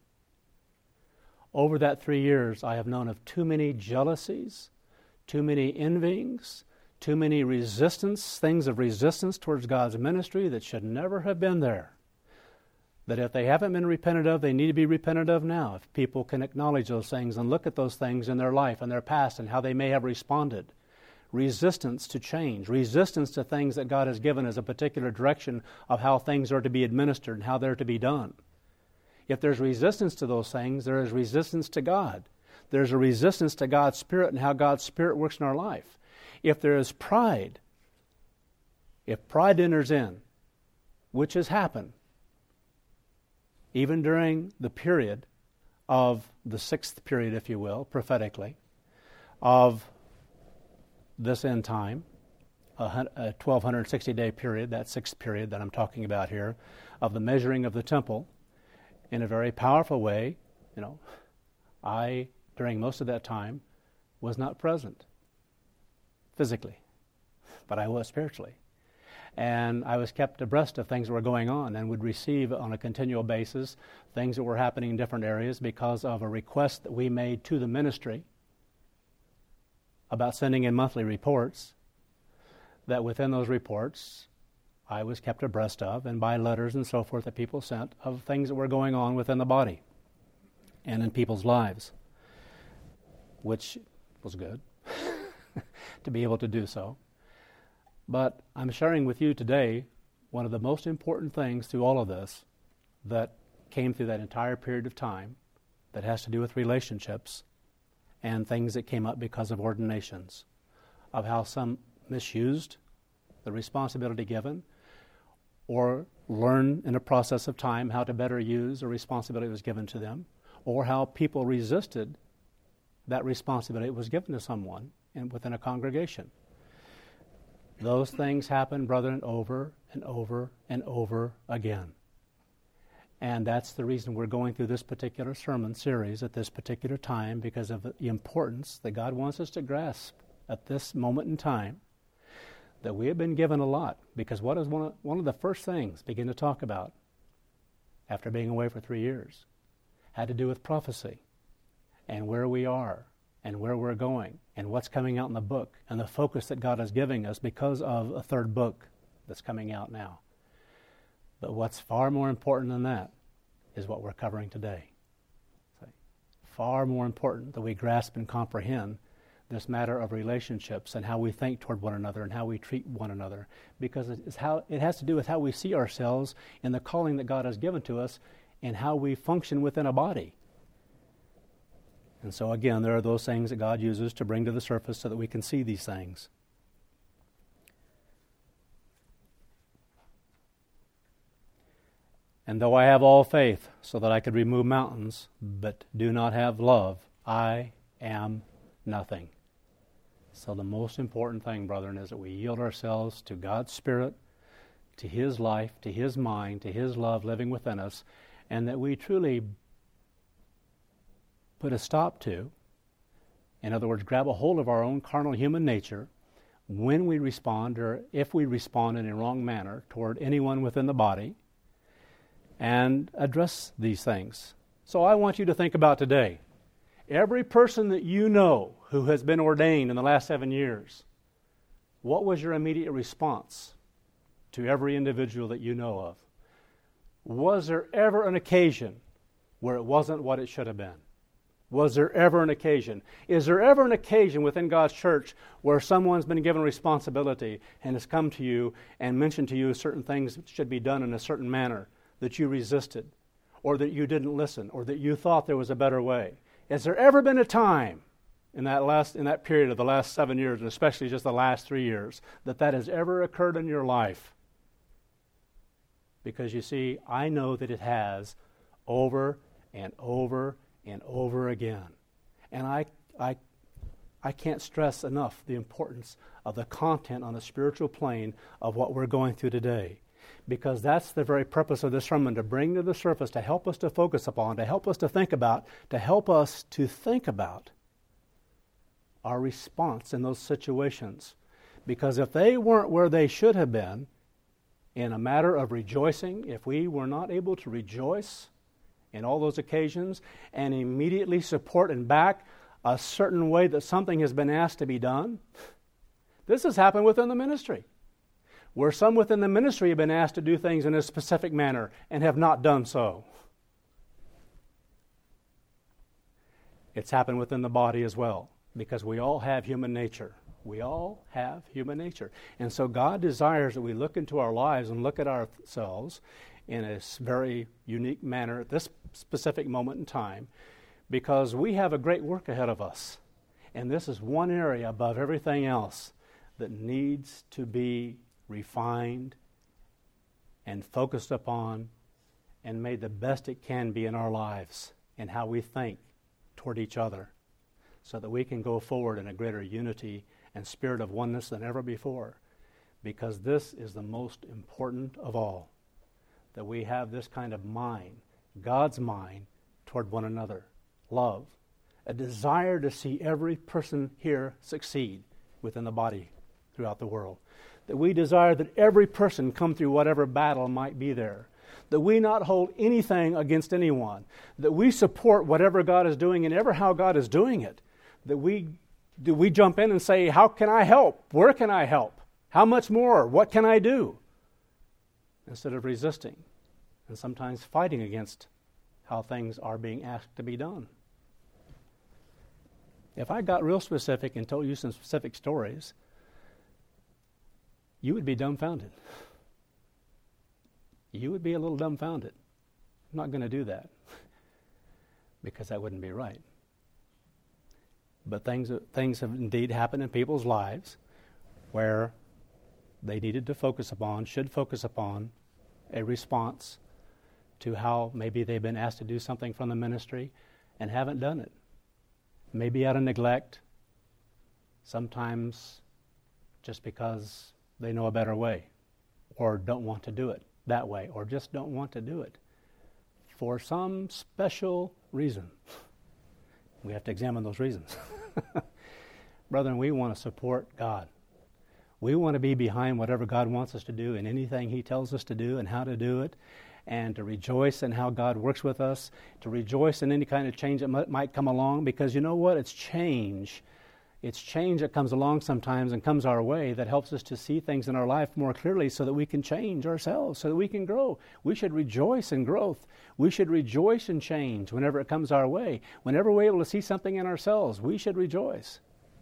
Over that three years, I have known of too many jealousies, too many envyings, too many resistance, things of resistance towards God's ministry that should never have been there. That if they haven't been repented of, they need to be repented of now. If people can acknowledge those things and look at those things in their life and their past and how they may have responded. Resistance to change, resistance to things that God has given as a particular direction of how things are to be administered and how they're to be done. If there's resistance to those things, there is resistance to God. There's a resistance to God's Spirit and how God's Spirit works in our life. If there is pride, if pride enters in, which has happened, even during the period of the sixth period, if you will, prophetically, of this end time, a twelve sixty day period, that sixth period that I'm talking about here, of the measuring of the temple, in a very powerful way. You know, I, during most of that time, was not present physically, but I was spiritually. And I was kept abreast of things that were going on and would receive on a continual basis things that were happening in different areas because of a request that we made to the ministry about sending in monthly reports, that within those reports I was kept abreast of, and by letters and so forth that people sent, of things that were going on within the body and in people's lives, which was good to be able to do so. But I'm sharing with you today one of the most important things through all of this that came through that entire period of time that has to do with relationships and things that came up because of ordinations, of how some misused the responsibility given or learn in a process of time how to better use a responsibility that was given to them, or how people resisted that responsibility was given to someone in, within a congregation. Those things happen, brethren, over and over and over again. And that's the reason we're going through this particular sermon series at this particular time, because of the importance that God wants us to grasp at this moment in time, that we have been given a lot. Because what is one of, one of the first things begin to talk about after being away for three years? Had to do with prophecy and where we are and where we're going and what's coming out in the book and the focus that God is giving us because of a third book that's coming out now. But what's far more important than that is what we're covering today. So, far more important that we grasp and comprehend this matter of relationships and how we think toward one another and how we treat one another, because it's how, it has to do with how we see ourselves in the calling that God has given to us and how we function within a body. And so again, there are those things that God uses to bring to the surface so that we can see these things. And though I have all faith so that I could remove mountains, but do not have love, I am nothing. So the most important thing, brethren, is that we yield ourselves to God's Spirit, to His life, to His mind, to His love living within us, and that we truly put a stop to, in other words, grab a hold of our own carnal human nature when we respond, or if we respond in a wrong manner toward anyone within the body, and address these things. So I want you to think about today, every person that you know who has been ordained in the last seven years, what was your immediate response to every individual that you know of? Was there ever an occasion where it wasn't what it should have been? Was there ever an occasion? Is there ever an occasion within God's church where someone's been given responsibility and has come to you and mentioned to you certain things that should be done in a certain manner that you resisted, or that you didn't listen, or that you thought there was a better way? Has there ever been a time in that last in that period of the last seven years, and especially just the last three years, that that has ever occurred in your life? Because you see, I know that it has over and over and over again. And I, I, I can't stress enough the importance of the content on the spiritual plane of what we're going through today. Because that's the very purpose of this sermon, to bring to the surface, to help us to focus upon, to help us to think about, to help us to think about our response in those situations. Because if they weren't where they should have been, in a matter of rejoicing, if we were not able to rejoice in all those occasions and immediately support and back a certain way that something has been asked to be done, this has happened within the ministry, where some within the ministry have been asked to do things in a specific manner and have not done so. It's happened within the body as well, because we all have human nature. We all have human nature. And so God desires that we look into our lives and look at ourselves in a very unique manner at this specific moment in time, because we have a great work ahead of us. And this is one area above everything else that needs to be refined and focused upon and made the best it can be in our lives and how we think toward each other, so that we can go forward in a greater unity and spirit of oneness than ever before. Because this is the most important of all, that we have this kind of mind, God's mind, toward one another. Love, a desire to see every person here succeed within the body throughout the world. That we desire that every person come through whatever battle might be there. That we not hold anything against anyone. That we support whatever God is doing and ever how God is doing it. That we do we jump in and say, how can I help? Where can I help? How much more? What can I do? Instead of resisting and sometimes fighting against how things are being asked to be done. If I got real specific and told you some specific stories, you would be dumbfounded. You would be a little dumbfounded. I'm not going to do that because that wouldn't be right. But things things have indeed happened in people's lives where they needed to focus upon, should focus upon, a response to how maybe they've been asked to do something from the ministry and haven't done it. maybe out of neglect, sometimes just because they know a better way or don't want to do it that way or just don't want to do it for some special reason. We have to examine those reasons. Brethren, we want to support God. We want to be behind whatever God wants us to do and anything He tells us to do and how to do it, and to rejoice in how God works with us, to rejoice in any kind of change that m- might come along, because you know what? It's change. It's change that comes along sometimes and comes our way that helps us to see things in our life more clearly so that we can change ourselves, so that we can grow. We should rejoice in growth. We should rejoice in change whenever it comes our way. Whenever we're able to see something in ourselves, we should rejoice.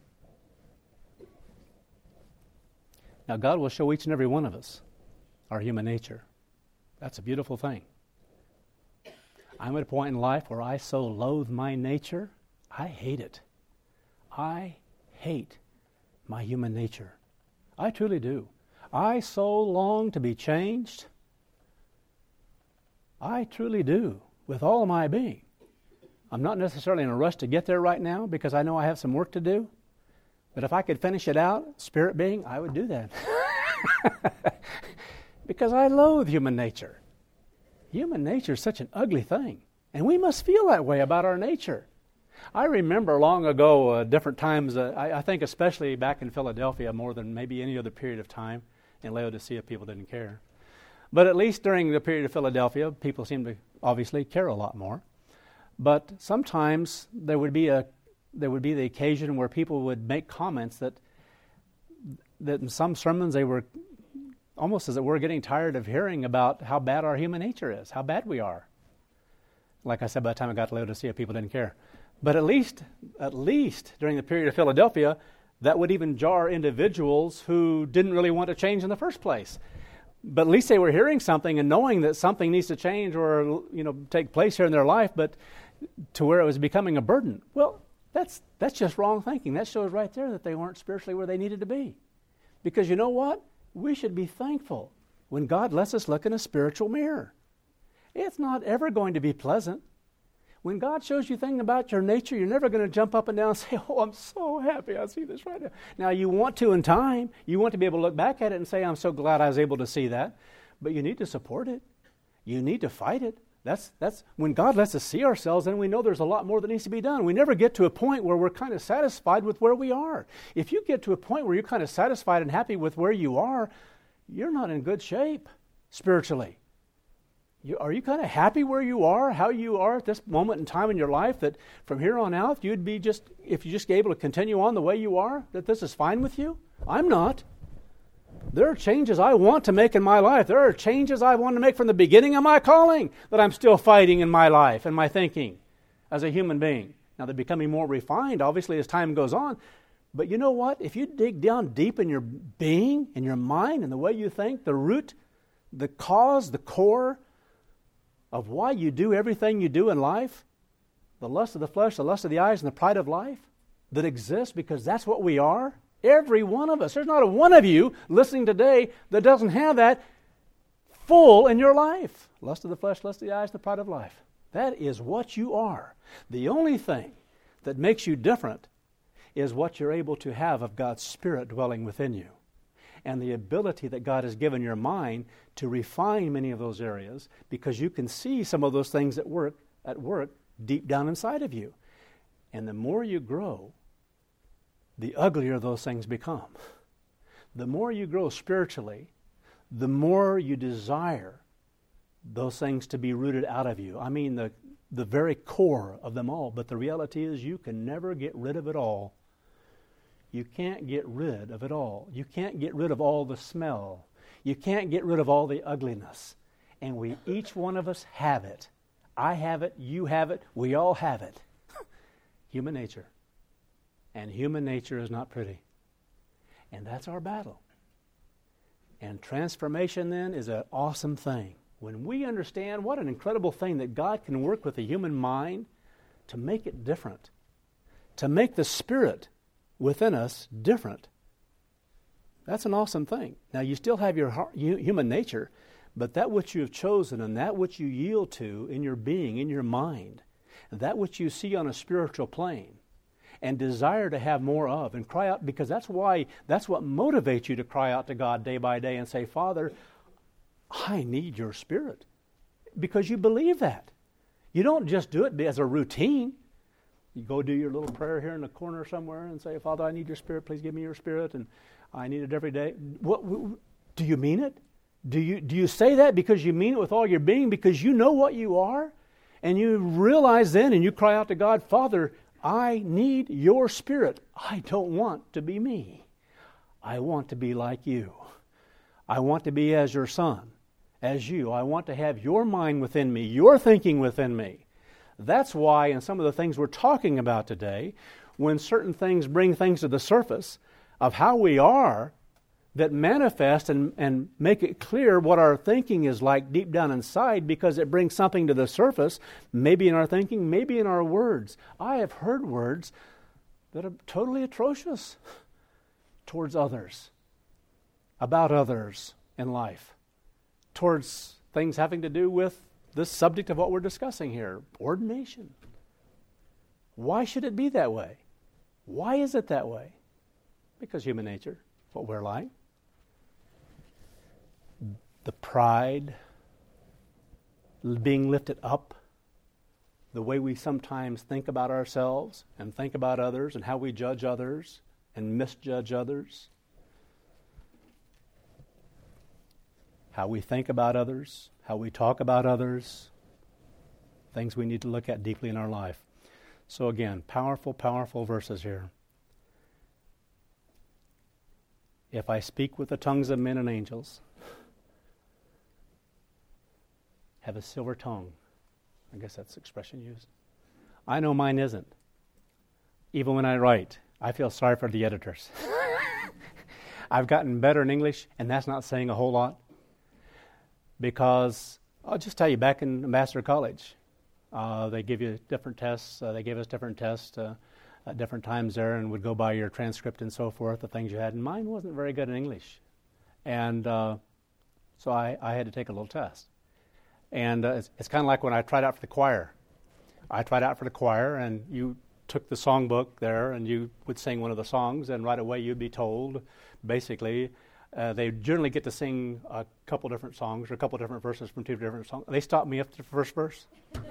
Now, God will show each and every one of us our human nature. That's a beautiful thing. I'm at a point in life where I so loathe my nature, I hate it. I hate my human nature. I truly do. I so long to be changed. I truly do, with all my being. I'm not necessarily in a rush to get there right now because I know I have some work to do. But if I could finish it out, spirit being, I would do that. Because I loathe human nature. Human nature is such an ugly thing. And we must feel that way about our nature. I remember long ago, uh, different times, uh, I, I think especially back in Philadelphia more than maybe any other period of time. In Laodicea, people didn't care. But at least during the period of Philadelphia, people seemed to obviously care a lot more. But sometimes there would be a there would be the occasion where people would make comments that that in some sermons they were almost as it were getting tired of hearing about how bad our human nature is, how bad we are. Like I said, by the time I got to Laodicea, people didn't care. But at least, at least during the period of Philadelphia, that would even jar individuals who didn't really want to change in the first place. But at least they were hearing something and knowing that something needs to change or, you know, take place here in their life, but to where it was becoming a burden. Well, that's that's just wrong thinking. That shows right there that they weren't spiritually where they needed to be. Because you know what? We should be thankful when God lets us look in a spiritual mirror. It's not ever going to be pleasant. When God shows you things about your nature, you're never going to jump up and down and say, oh, I'm so happy I see this right now. Now, you want to in time. You want to be able to look back at it and say, I'm so glad I was able to see that. But you need to support it. You need to fight it. That's that's when God lets us see ourselves, then we know there's a lot more that needs to be done. We never get to a point where we're kind of satisfied with where we are. If you get to a point where you're kind of satisfied and happy with where you are, you're not in good shape spiritually. You, are you kind of happy where you are, how you are at this moment in time in your life, that from here on out you'd be just, if you're just able to continue on the way you are, that this is fine with you? I'm not. There are changes I want to make in my life. There are changes I want to make from the beginning of my calling that I'm still fighting in my life and my thinking as a human being. Now, they're becoming more refined, obviously, as time goes on. But you know what? If you dig down deep in your being, in your mind, and the way you think, the root, the cause, the core of why you do everything you do in life, the lust of the flesh, the lust of the eyes, and the pride of life that exists because that's what we are, every one of us. There's not a one of you listening today that doesn't have that full in your life. Lust of the flesh, lust of the eyes, the pride of life. That is what you are. The only thing that makes you different is what you're able to have of God's Spirit dwelling within you, and the ability that God has given your mind to refine many of those areas, because you can see some of those things at work at work deep down inside of you. And the more you grow, the uglier those things become. The more you grow spiritually, the more you desire those things to be rooted out of you. I mean, the, the very core of them all. But the reality is you can never get rid of it all. You can't get rid of it all. You can't get rid of all the smell. You can't get rid of all the ugliness. And we, each one of us, have it. I have it. You have it. We all have it. Human nature. And human nature is not pretty. And that's our battle. And transformation then is an awesome thing. When we understand what an incredible thing that God can work with the human mind to make it different, to make the spirit within us different, that's an awesome thing. Now, you still have your heart, human nature, but that which you have chosen and that which you yield to in your being, in your mind, and that which you see on a spiritual plane, and desire to have more of, and cry out, because that's why, that's what motivates you to cry out to God day by day and say, Father, I need your Spirit. Because you believe that. You don't just do it as a routine. You go do your little prayer here in the corner somewhere and say, Father, I need your Spirit. Please give me your Spirit, and I need it every day. What, what, do you mean it? Do you, do you say that because you mean it with all your being, because you know what you are? And you realize then, and you cry out to God, Father, I need your Spirit. I don't want to be me. I want to be like you. I want to be as your Son, as you. I want to have your mind within me, your thinking within me. That's why in some of the things we're talking about today, when certain things bring things to the surface of how we are, that manifest and, and make it clear what our thinking is like deep down inside, because it brings something to the surface, maybe in our thinking, maybe in our words. I have heard words that are totally atrocious towards others, about others in life, towards things having to do with this subject of what we're discussing here, ordination. Why should it be that way? Why is it that way? Because human nature, what we're like. The pride, being lifted up, the way we sometimes think about ourselves and think about others and how we judge others and misjudge others. How we think about others, how we talk about others, things we need to look at deeply in our life. So again, powerful, powerful verses here. If I speak with the tongues of men and angels, have a silver tongue. I guess that's the expression used. I know mine isn't. Even when I write, I feel sorry for the editors. I've gotten better in English, and that's not saying a whole lot. Because, I'll just tell you, back in Ambassador College, uh, they give you different tests. Uh, they gave us different tests uh, at different times there, and would go by your transcript and so forth, the things you had. And mine wasn't very good in English. And uh, so I, I had to take a little test. And uh, it's, it's kind of like when I tried out for the choir. I tried out for the choir, and you took the songbook there, and you would sing one of the songs, and right away you'd be told, basically, uh, they generally get to sing a couple different songs or a couple different verses from two different songs. They stopped me after the first verse.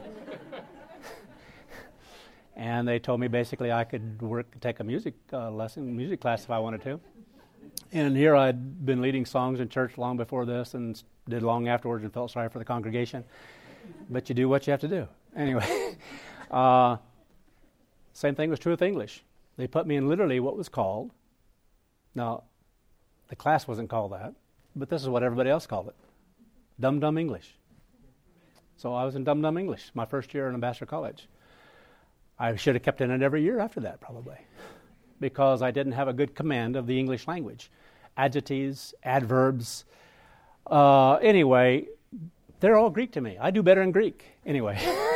And they told me basically I could work, take a music uh, lesson, music class if I wanted to. And here I'd been leading songs in church long before this, and did long afterwards, and felt sorry for the congregation. But you do what you have to do. Anyway, uh, same thing was true with English. They put me in literally what was called, now, the class wasn't called that, but this is what everybody else called it, Dum-Dum English. So I was in Dum-Dum English my first year in Ambassador College. I should have kept in it every year after that, probably, because I didn't have a good command of the English language. Adjectives, adverbs. Uh, anyway, they're all Greek to me. I do better in Greek. Anyway.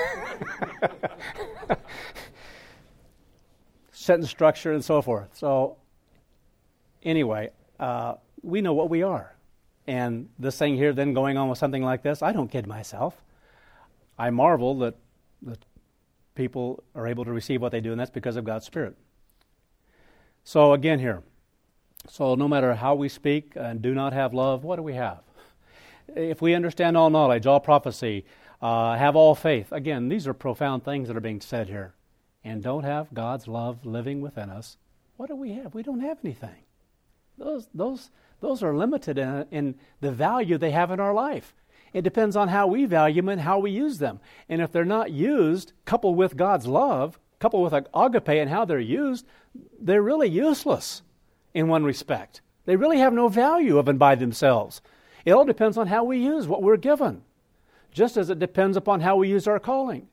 Sentence structure and so forth. So, anyway, uh, we know what we are. And this thing here then going on with something like this, I don't kid myself. I marvel that, that people are able to receive what they do, and that's because of God's Spirit. So again here, so no matter how we speak and do not have love, what do we have? If we understand all knowledge, all prophecy, uh, have all faith, again, these are profound things that are being said here, and don't have God's love living within us, what do we have? We don't have anything. Those those those are limited in, in the value they have in our life. It depends on how we value them and how we use them. And if they're not used, coupled with God's love, coupled with agape and how they're used, they're really useless in one respect. They really have no value of and by themselves. It all depends on how we use what we're given, just as it depends upon how we use our calling.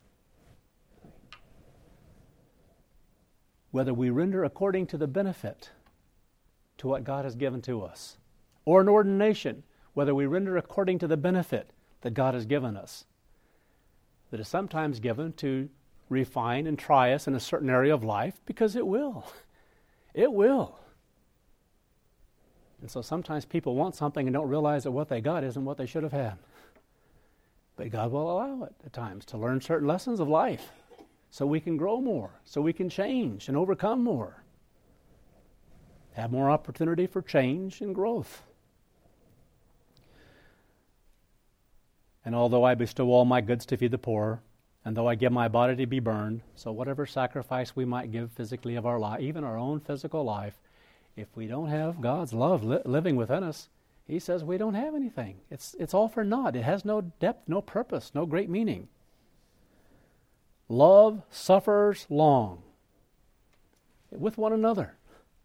Whether we render according to the benefit to what God has given to us, or an ordination, whether we render according to the benefit that God has given us, that is sometimes given to refine and try us in a certain area of life, because it will. It will. And so sometimes people want something and don't realize that what they got isn't what they should have had. But God will allow it at times to learn certain lessons of life, so we can grow more, so we can change and overcome more. Have more opportunity for change and growth. And although I bestow all my goods to feed the poor, and though I give my body to be burned, so whatever sacrifice we might give physically of our life, even our own physical life, if we don't have God's love li- living within us, He says we don't have anything. It's it's all for naught. It has no depth, no purpose, no great meaning. Love suffers long with one another.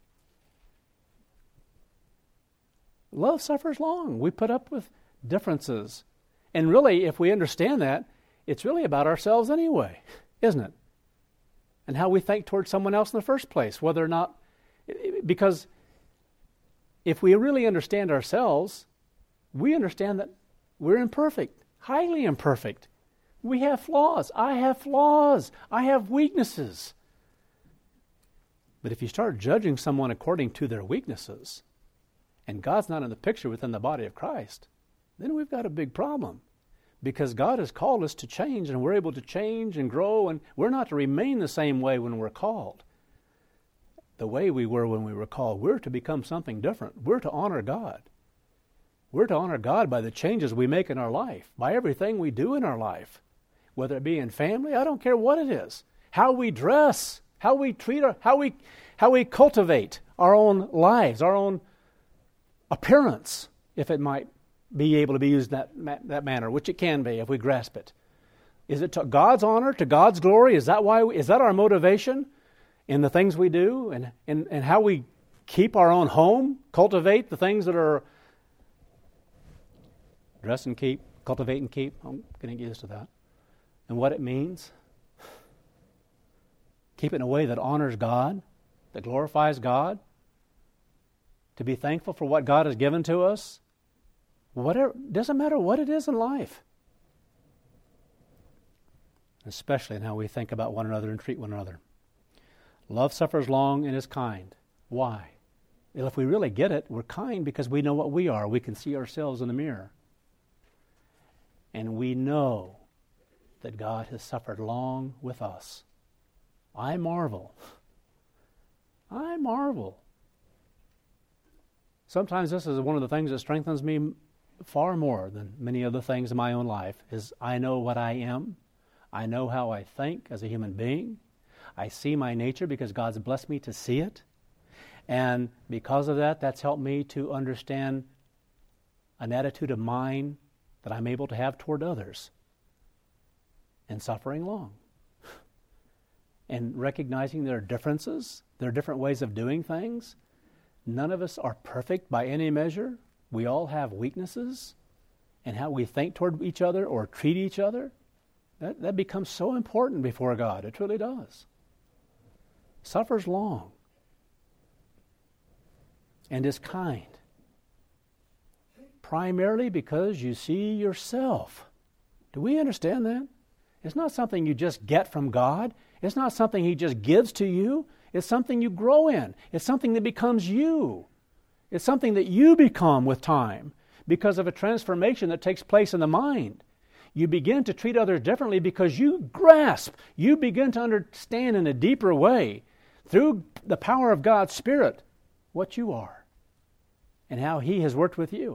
Love suffers long. We put up with differences. And really, if we understand that, it's really about ourselves anyway, isn't it? And how we think towards someone else in the first place, whether or not, because if we really understand ourselves, we understand that we're imperfect, highly imperfect. We have flaws. I have flaws. I have weaknesses. But if you start judging someone according to their weaknesses, and God's not in the picture within the body of Christ, then we've got a big problem. Because God has called us to change, and we're able to change and grow, and we're not to remain the same way when we're called. The way we were when we were called, we're to become something different. We're to honor God. We're to honor God by the changes we make in our life, by everything we do in our life, whether it be in family, I don't care what it is, how we dress, how we treat our, how we, how we cultivate our own lives, our own appearance, if it might be able to be used in that, that manner, which it can be if we grasp it. Is it to God's honor, to God's glory? Is that why? We, is that our motivation in the things we do and, and, and how we keep our own home, cultivate the things that are dress and keep, cultivate and keep? I'm getting used to that. And what it means. Keep it in a way that honors God, that glorifies God, to be thankful for what God has given to us. Whatever, doesn't matter what it is in life. Especially in how we think about one another and treat one another. Love suffers long and is kind. Why? Well, if we really get it, we're kind because we know what we are. We can see ourselves in the mirror. And we know that God has suffered long with us. I marvel. I marvel. Sometimes this is one of the things that strengthens me far more than many other things in my own life, is I know what I am. I know how I think as a human being. I see my nature because God's blessed me to see it. And because of that, that's helped me to understand an attitude of mind that I'm able to have toward others. And suffering long. And recognizing there are differences, there are different ways of doing things. None of us are perfect by any measure. We all have weaknesses, and how we think toward each other or treat each other, that, that becomes so important before God. It truly does. Suffers long and is kind. Primarily because you see yourself. Do we understand that? It's not something you just get from God. It's not something He just gives to you. It's something you grow in. It's something that becomes you. It's something that you become with time because of a transformation that takes place in the mind. You begin to treat others differently because you grasp, you begin to understand in a deeper way through the power of God's Spirit what you are and how He has worked with you.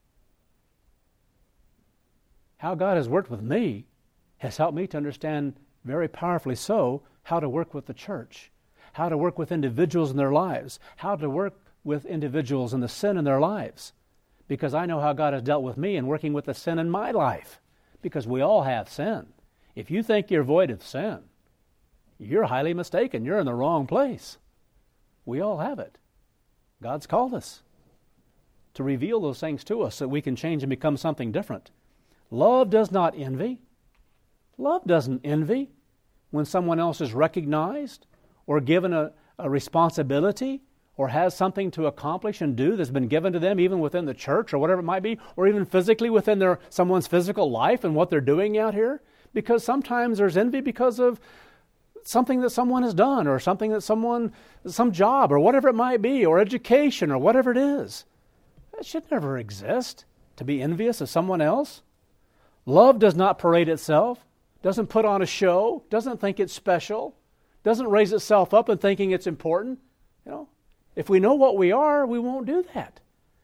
How God has worked with me has helped me to understand very powerfully so how to work with the church, how to work with individuals in their lives, how to work with individuals and the sin in their lives, because I know how God has dealt with me in working with the sin in my life, because we all have sin. If you think you're void of sin, you're highly mistaken. You're in the wrong place. We all have it. God's called us to reveal those things to us so we can change and become something different. Love does not envy. Love doesn't envy when someone else is recognized or given a, a responsibility or has something to accomplish and do that's been given to them, even within the church or whatever it might be, or even physically within their someone's physical life and what they're doing out here. Because sometimes there's envy because of something that someone has done or something that someone, some job or whatever it might be, or education or whatever it is. That should never exist, to be envious of someone else. Love does not parade itself, doesn't put on a show, doesn't think it's special, doesn't raise itself up and thinking it's important. You know, if we know what we are, we won't do that.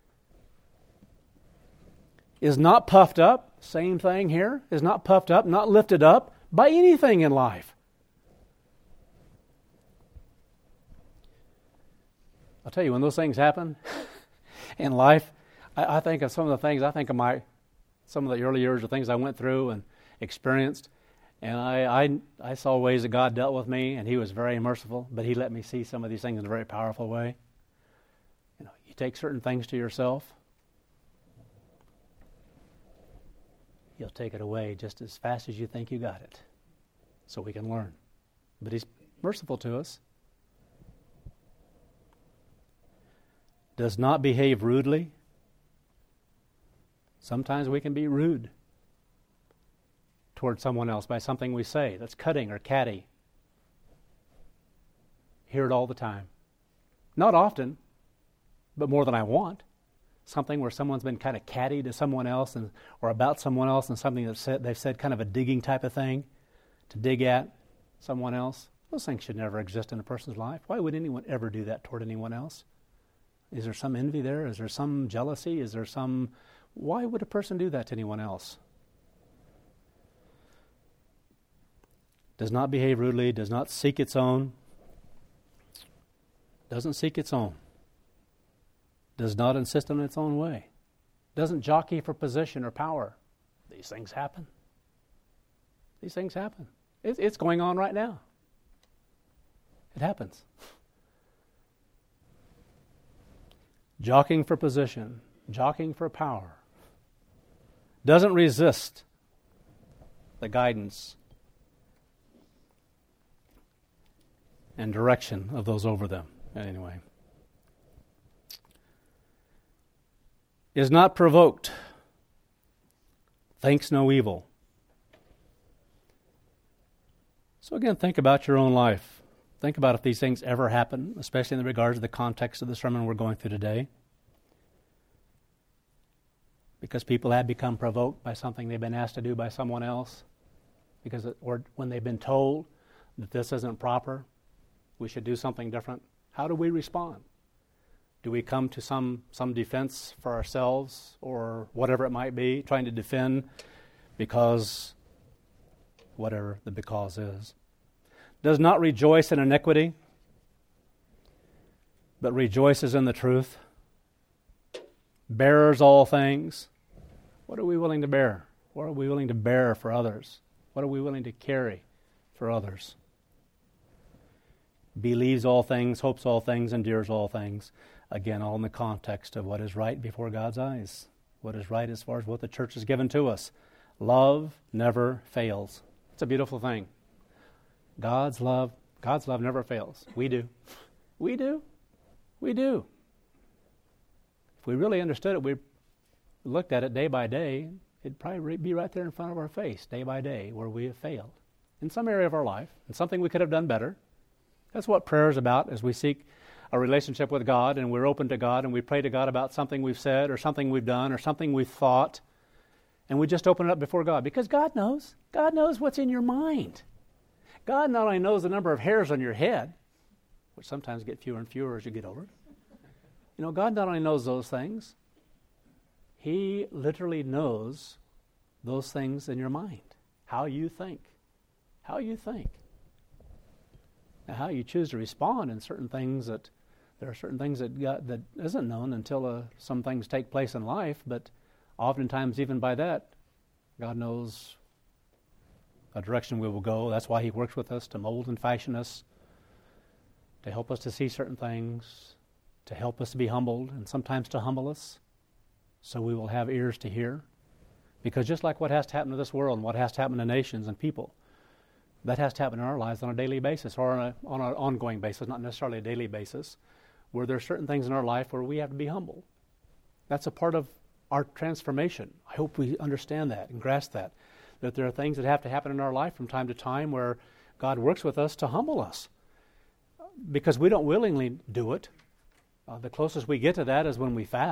Is not puffed up, same thing here, is not puffed up, not lifted up by anything in life. I'll tell you, when those things happen in life, I, I think of some of the things, I think of my, some of the early years of things I went through and experienced, and I, I, I saw ways that God dealt with me, and He was very merciful, but He let me see some of these things in a very powerful way. You know, you take certain things to yourself, He'll take it away just as fast as you think you got it, so we can learn. But He's merciful to us. Does not behave rudely. Sometimes we can be rude towards someone else by something we say that's cutting or catty. Hear it all the time. Not often, but more than I want. Something where someone's been kind of catty to someone else and or about someone else, and something that said, they've said kind of a digging type of thing to dig at someone else. Those things should never exist in a person's life. Why would anyone ever do that toward anyone else? Is there some envy there? Is there some jealousy? Is there some... Why would a person do that to anyone else? Does not behave rudely, does not seek its own, doesn't seek its own, does not insist on its own way, doesn't jockey for position or power. These things happen. These things happen. It's, it's going on right now. It happens. Jockeying for position, jockeying for power, doesn't resist the guidance and direction of those over them. Anyway. Is not provoked, thinks no evil. So again, think about your own life. Think about if these things ever happen, especially in regards to the context of the sermon we're going through today. Because people have become provoked by something they've been asked to do by someone else, because it, or when they've been told that this isn't proper, we should do something different. How do we respond? Do we come to some, some defense for ourselves or whatever it might be, trying to defend because whatever the because is? Does not rejoice in iniquity, but rejoices in the truth. Bears all things. What are we willing to bear? What are we willing to bear for others? What are we willing to carry for others? Believes all things, hopes all things, endures all things. Again, all in the context of what is right before God's eyes. What is right as far as what the church has given to us. Love never fails. It's a beautiful thing. God's love, God's love never fails. We do. We do. We do. If we really understood it, we looked at it day by day, it'd probably be right there in front of our face, day by day, where we have failed in some area of our life, and something we could have done better. That's what prayer is about, as we seek a relationship with God, and we're open to God, and we pray to God about something we've said, or something we've done, or something we've thought, and we just open it up before God, because God knows. God knows what's in your mind. God not only knows the number of hairs on your head, which sometimes get fewer and fewer as you get older. You know, God not only knows those things, He literally knows those things in your mind. How you think. How you think. Now, how you choose to respond in certain things that, there are certain things that God, that isn't known until uh, some things take place in life, but oftentimes even by that, God knows a direction we will go. That's why He works with us to mold and fashion us, to help us to see certain things, to help us to be humbled, and sometimes to humble us, so we will have ears to hear. Because just like what has to happen to this world and what has to happen to nations and people, that has to happen in our lives on a daily basis, or on, a, on an ongoing basis, not necessarily a daily basis, where there are certain things in our life where we have to be humble. That's a part of our transformation. I hope we understand that and grasp that, that there are things that have to happen in our life from time to time where God works with us to humble us, because we don't willingly do it. Uh, the closest we get to that is when we fast.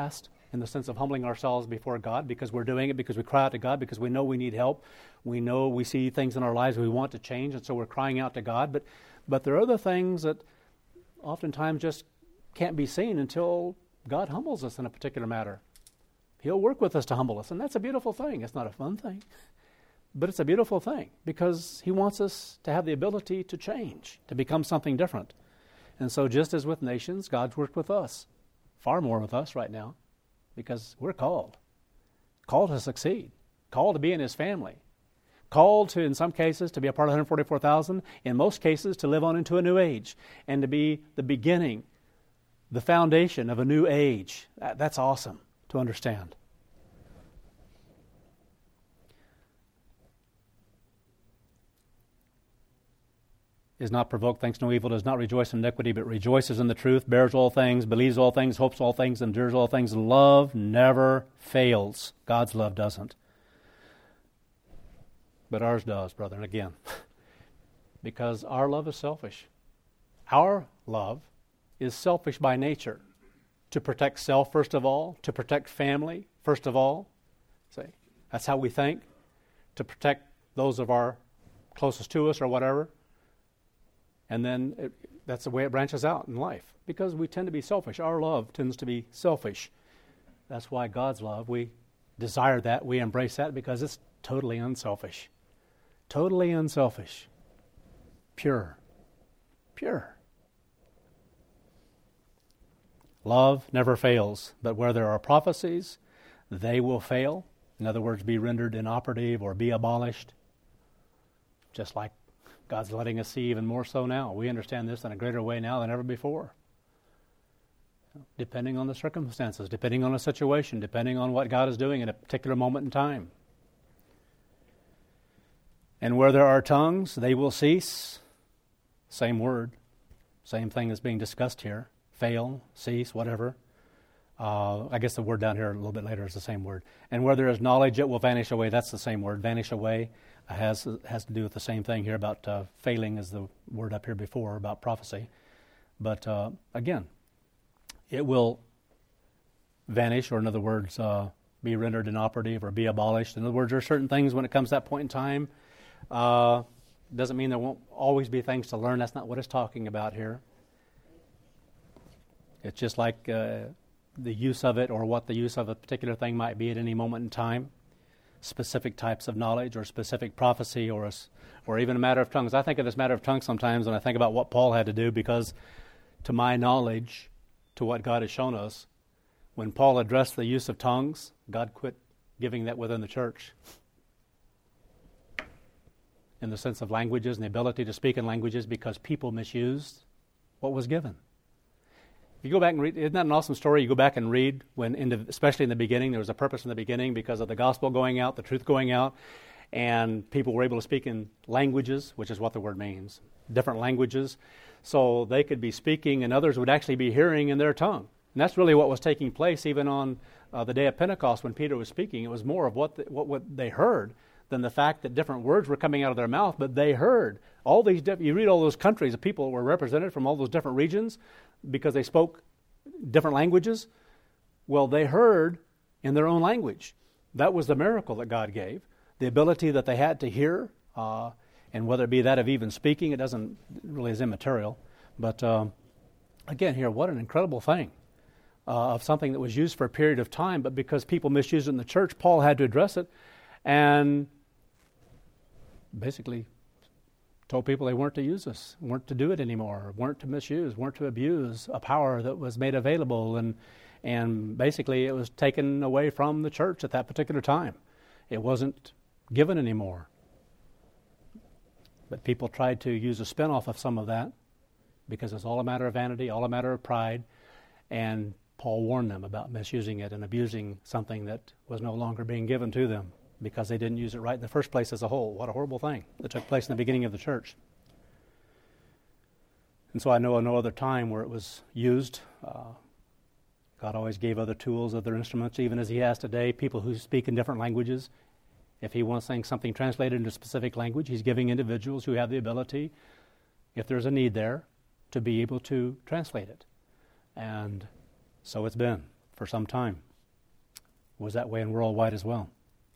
in the sense of humbling ourselves before God because we're doing it, because we cry out to God, because we know we need help. We know we see things in our lives we want to change, and so we're crying out to God. But, but there are other things that oftentimes just can't be seen until God humbles us in a particular matter. He'll work with us to humble us, and that's a beautiful thing. It's not a fun thing, but it's a beautiful thing because He wants us to have the ability to change, to become something different. And so just as with nations, God's worked with us, far more with us right now, because we're called, called to succeed, called to be in His family, called to, in some cases, to be a part of one hundred forty-four thousand, in most cases, to live on into a new age, and to be the beginning, the foundation of a new age. That's awesome to understand. Is not provoked, thinks no evil, does not rejoice in iniquity, but rejoices in the truth, bears all things, believes all things, hopes all things, endures all things. Love never fails. God's love doesn't. But ours does, brethren, again. Because our love is selfish. Our love is selfish by nature. To protect self, first of all. To protect family, first of all. See, that's how we think. To protect those of our closest to us or whatever. And then it, that's the way it branches out in life. Because we tend to be selfish. Our love tends to be selfish. That's why God's love, we desire that, we embrace that because it's totally unselfish. Totally unselfish. Pure. Pure. Love never fails, but where there are prophecies, they will fail. In other words, be rendered inoperative or be abolished. Just like God's letting us see even more so now. We understand this in a greater way now than ever before. Depending on the circumstances, depending on the situation, depending on what God is doing in a particular moment in time. And where there are tongues, they will cease. Same word. Same thing is being discussed here. Fail, cease, whatever. Uh, I guess the word down here a little bit later is the same word. And where there is knowledge, it will vanish away. That's the same word, vanish away. Has has to do with the same thing here about uh, failing is the word up here before about prophecy. But uh, again, it will vanish, or in other words, uh, be rendered inoperative or be abolished. In other words, there are certain things when it comes to that point in time. Uh, doesn't mean there won't always be things to learn. That's not what it's talking about here. It's just like uh, the use of it or what the use of a particular thing might be at any moment in time. Specific types of knowledge or specific prophecy or a, or even a matter of tongues. I think of this matter of tongues sometimes when I think about what Paul had to do because to my knowledge, to what God has shown us, when Paul addressed the use of tongues, God quit giving that within the church. In the sense of languages and the ability to speak in languages because people misused what was given. If you go back and read, isn't that an awesome story? You go back and read, when, in the, especially in the beginning, there was a purpose in the beginning because of the gospel going out, the truth going out, and people were able to speak in languages, which is what the word means, different languages, so they could be speaking and others would actually be hearing in their tongue. And that's really what was taking place even on uh, the day of Pentecost when Peter was speaking. It was more of what, the, what what they heard than the fact that different words were coming out of their mouth, but they heard. All these, diff- you read all those countries, the people were represented from all those different regions because they spoke different languages. Well, they heard in their own language. That was the miracle that God gave. The ability that they had to hear, uh, and whether it be that of even speaking, it doesn't it really is immaterial. But um, again here, what an incredible thing uh, of something that was used for a period of time, but because people misused it in the church, Paul had to address it and basically told people they weren't to use this, weren't to do it anymore, weren't to misuse, weren't to abuse a power that was made available, and and basically it was taken away from the church at that particular time. It wasn't given anymore. But people tried to use a spin-off of some of that because it's all a matter of vanity, all a matter of pride, and Paul warned them about misusing it and abusing something that was no longer being given to them, because they didn't use it right in the first place as a whole. What a horrible thing that took place in the beginning of the church. And so I know of no other time where it was used. Uh, God always gave other tools, other instruments, even as He has today, people who speak in different languages. If He wants something translated into a specific language, He's giving individuals who have the ability, if there's a need there, to be able to translate it. And so it's been for some time. was that way in worldwide as well.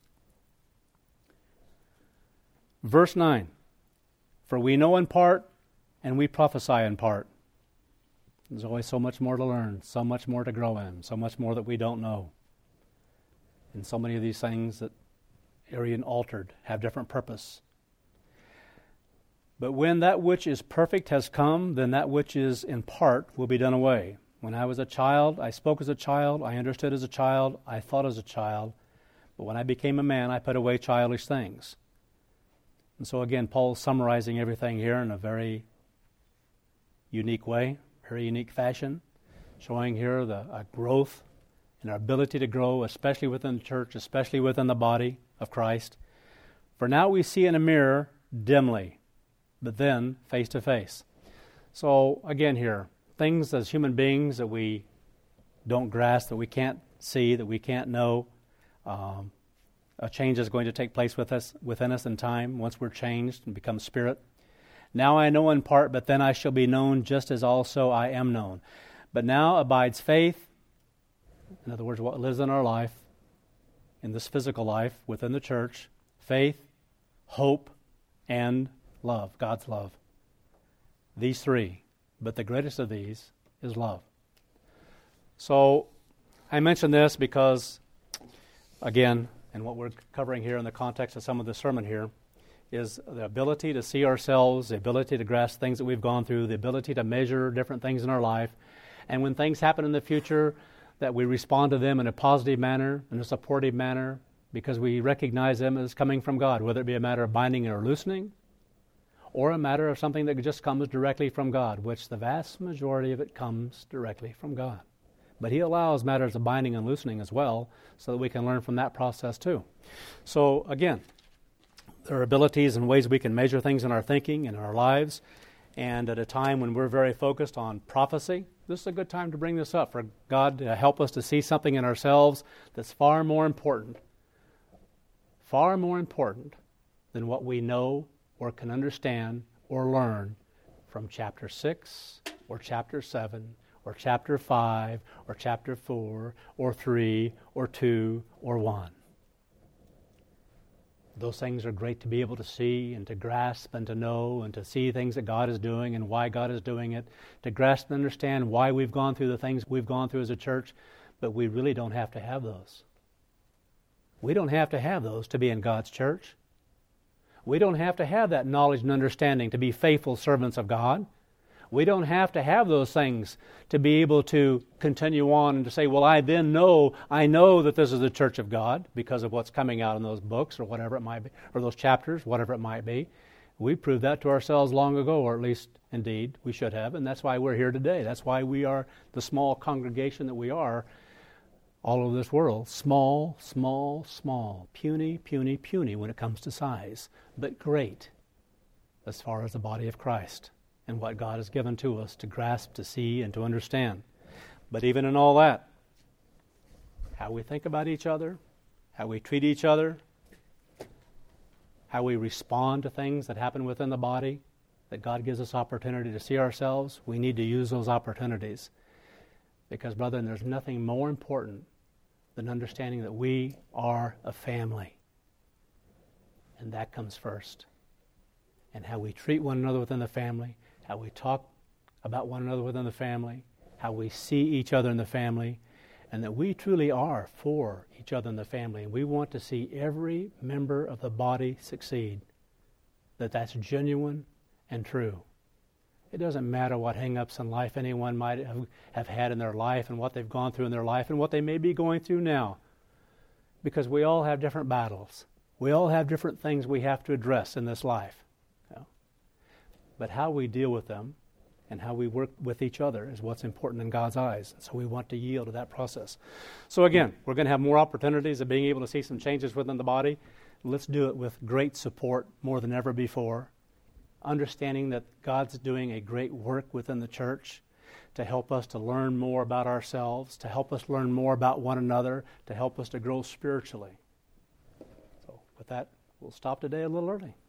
Verse nine, for we know in part, and we prophesy in part. There's always so much more to learn, so much more to grow in, so much more that we don't know. And so many of these things that Arian altered have different purpose. But when that which is perfect has come, then that which is in part will be done away. When I was a child, I spoke as a child, I understood as a child, I thought as a child. But when I became a man, I put away childish things. And so again, Paul's summarizing everything here in a very unique way, very unique fashion, showing here the uh, growth and our ability to grow, especially within the church, especially within the body of Christ. For now we see in a mirror dimly, but then face to face. So again here, things as human beings that we don't grasp, that we can't see, that we can't know. Um, a change is going to take place with us, within us in time once we're changed and become spirit. Now I know in part, but then I shall be known just as also I am known. But now abides faith, in other words, what lives in our life, in this physical life, within the church, faith, hope, and love, God's love. These three, but the greatest of these is love. So I mention this because, again, and what we're covering here in the context of some of the sermon here, is the ability to see ourselves, the ability to grasp things that we've gone through, the ability to measure different things in our life. And when things happen in the future, that we respond to them in a positive manner, in a supportive manner, because we recognize them as coming from God, whether it be a matter of binding or loosening, or a matter of something that just comes directly from God, which the vast majority of it comes directly from God. But He allows matters of binding and loosening as well, so that we can learn from that process too. So again, there are abilities and ways we can measure things in our thinking, in our lives, and at a time when we're very focused on prophecy, this is a good time to bring this up, for God to help us to see something in ourselves that's far more important, far more important than what we know or can understand or learn from chapter six or chapter seven or chapter five or chapter four or three or two or one. Those things are great to be able to see and to grasp and to know and to see things that God is doing and why God is doing it, to grasp and understand why we've gone through the things we've gone through as a church, but we really don't have to have those. We don't have to have those to be in God's church. We don't have to have that knowledge and understanding to be faithful servants of God. We don't have to have those things to be able to continue on and to say, well, I then know, I know that this is the church of God because of what's coming out in those books or whatever it might be, or those chapters, whatever it might be. We proved that to ourselves long ago, or at least, indeed, we should have, and that's why we're here today. That's why we are the small congregation that we are all over this world. Small, small, small, puny, puny, puny when it comes to size, but great as far as the body of Christ and what God has given to us to grasp, to see, and to understand. But even in all that, how we think about each other, how we treat each other, how we respond to things that happen within the body, that God gives us opportunity to see ourselves, we need to use those opportunities. Because, brethren, there's nothing more important than understanding that we are a family. And that comes first. And how we treat one another within the family, how we talk about one another within the family, how we see each other in the family, and that we truly are for each other in the family. And we want to see every member of the body succeed, that that's genuine and true. It doesn't matter what hang-ups in life anyone might have, have had in their life and what they've gone through in their life and what they may be going through now, because we all have different battles. We all have different things we have to address in this life. But how we deal with them and how we work with each other is what's important in God's eyes. So we want to yield to that process. So again, we're going to have more opportunities of being able to see some changes within the body. Let's do it with great support more than ever before, understanding that God's doing a great work within the church to help us to learn more about ourselves, to help us learn more about one another, to help us to grow spiritually. So with that, we'll stop today a little early.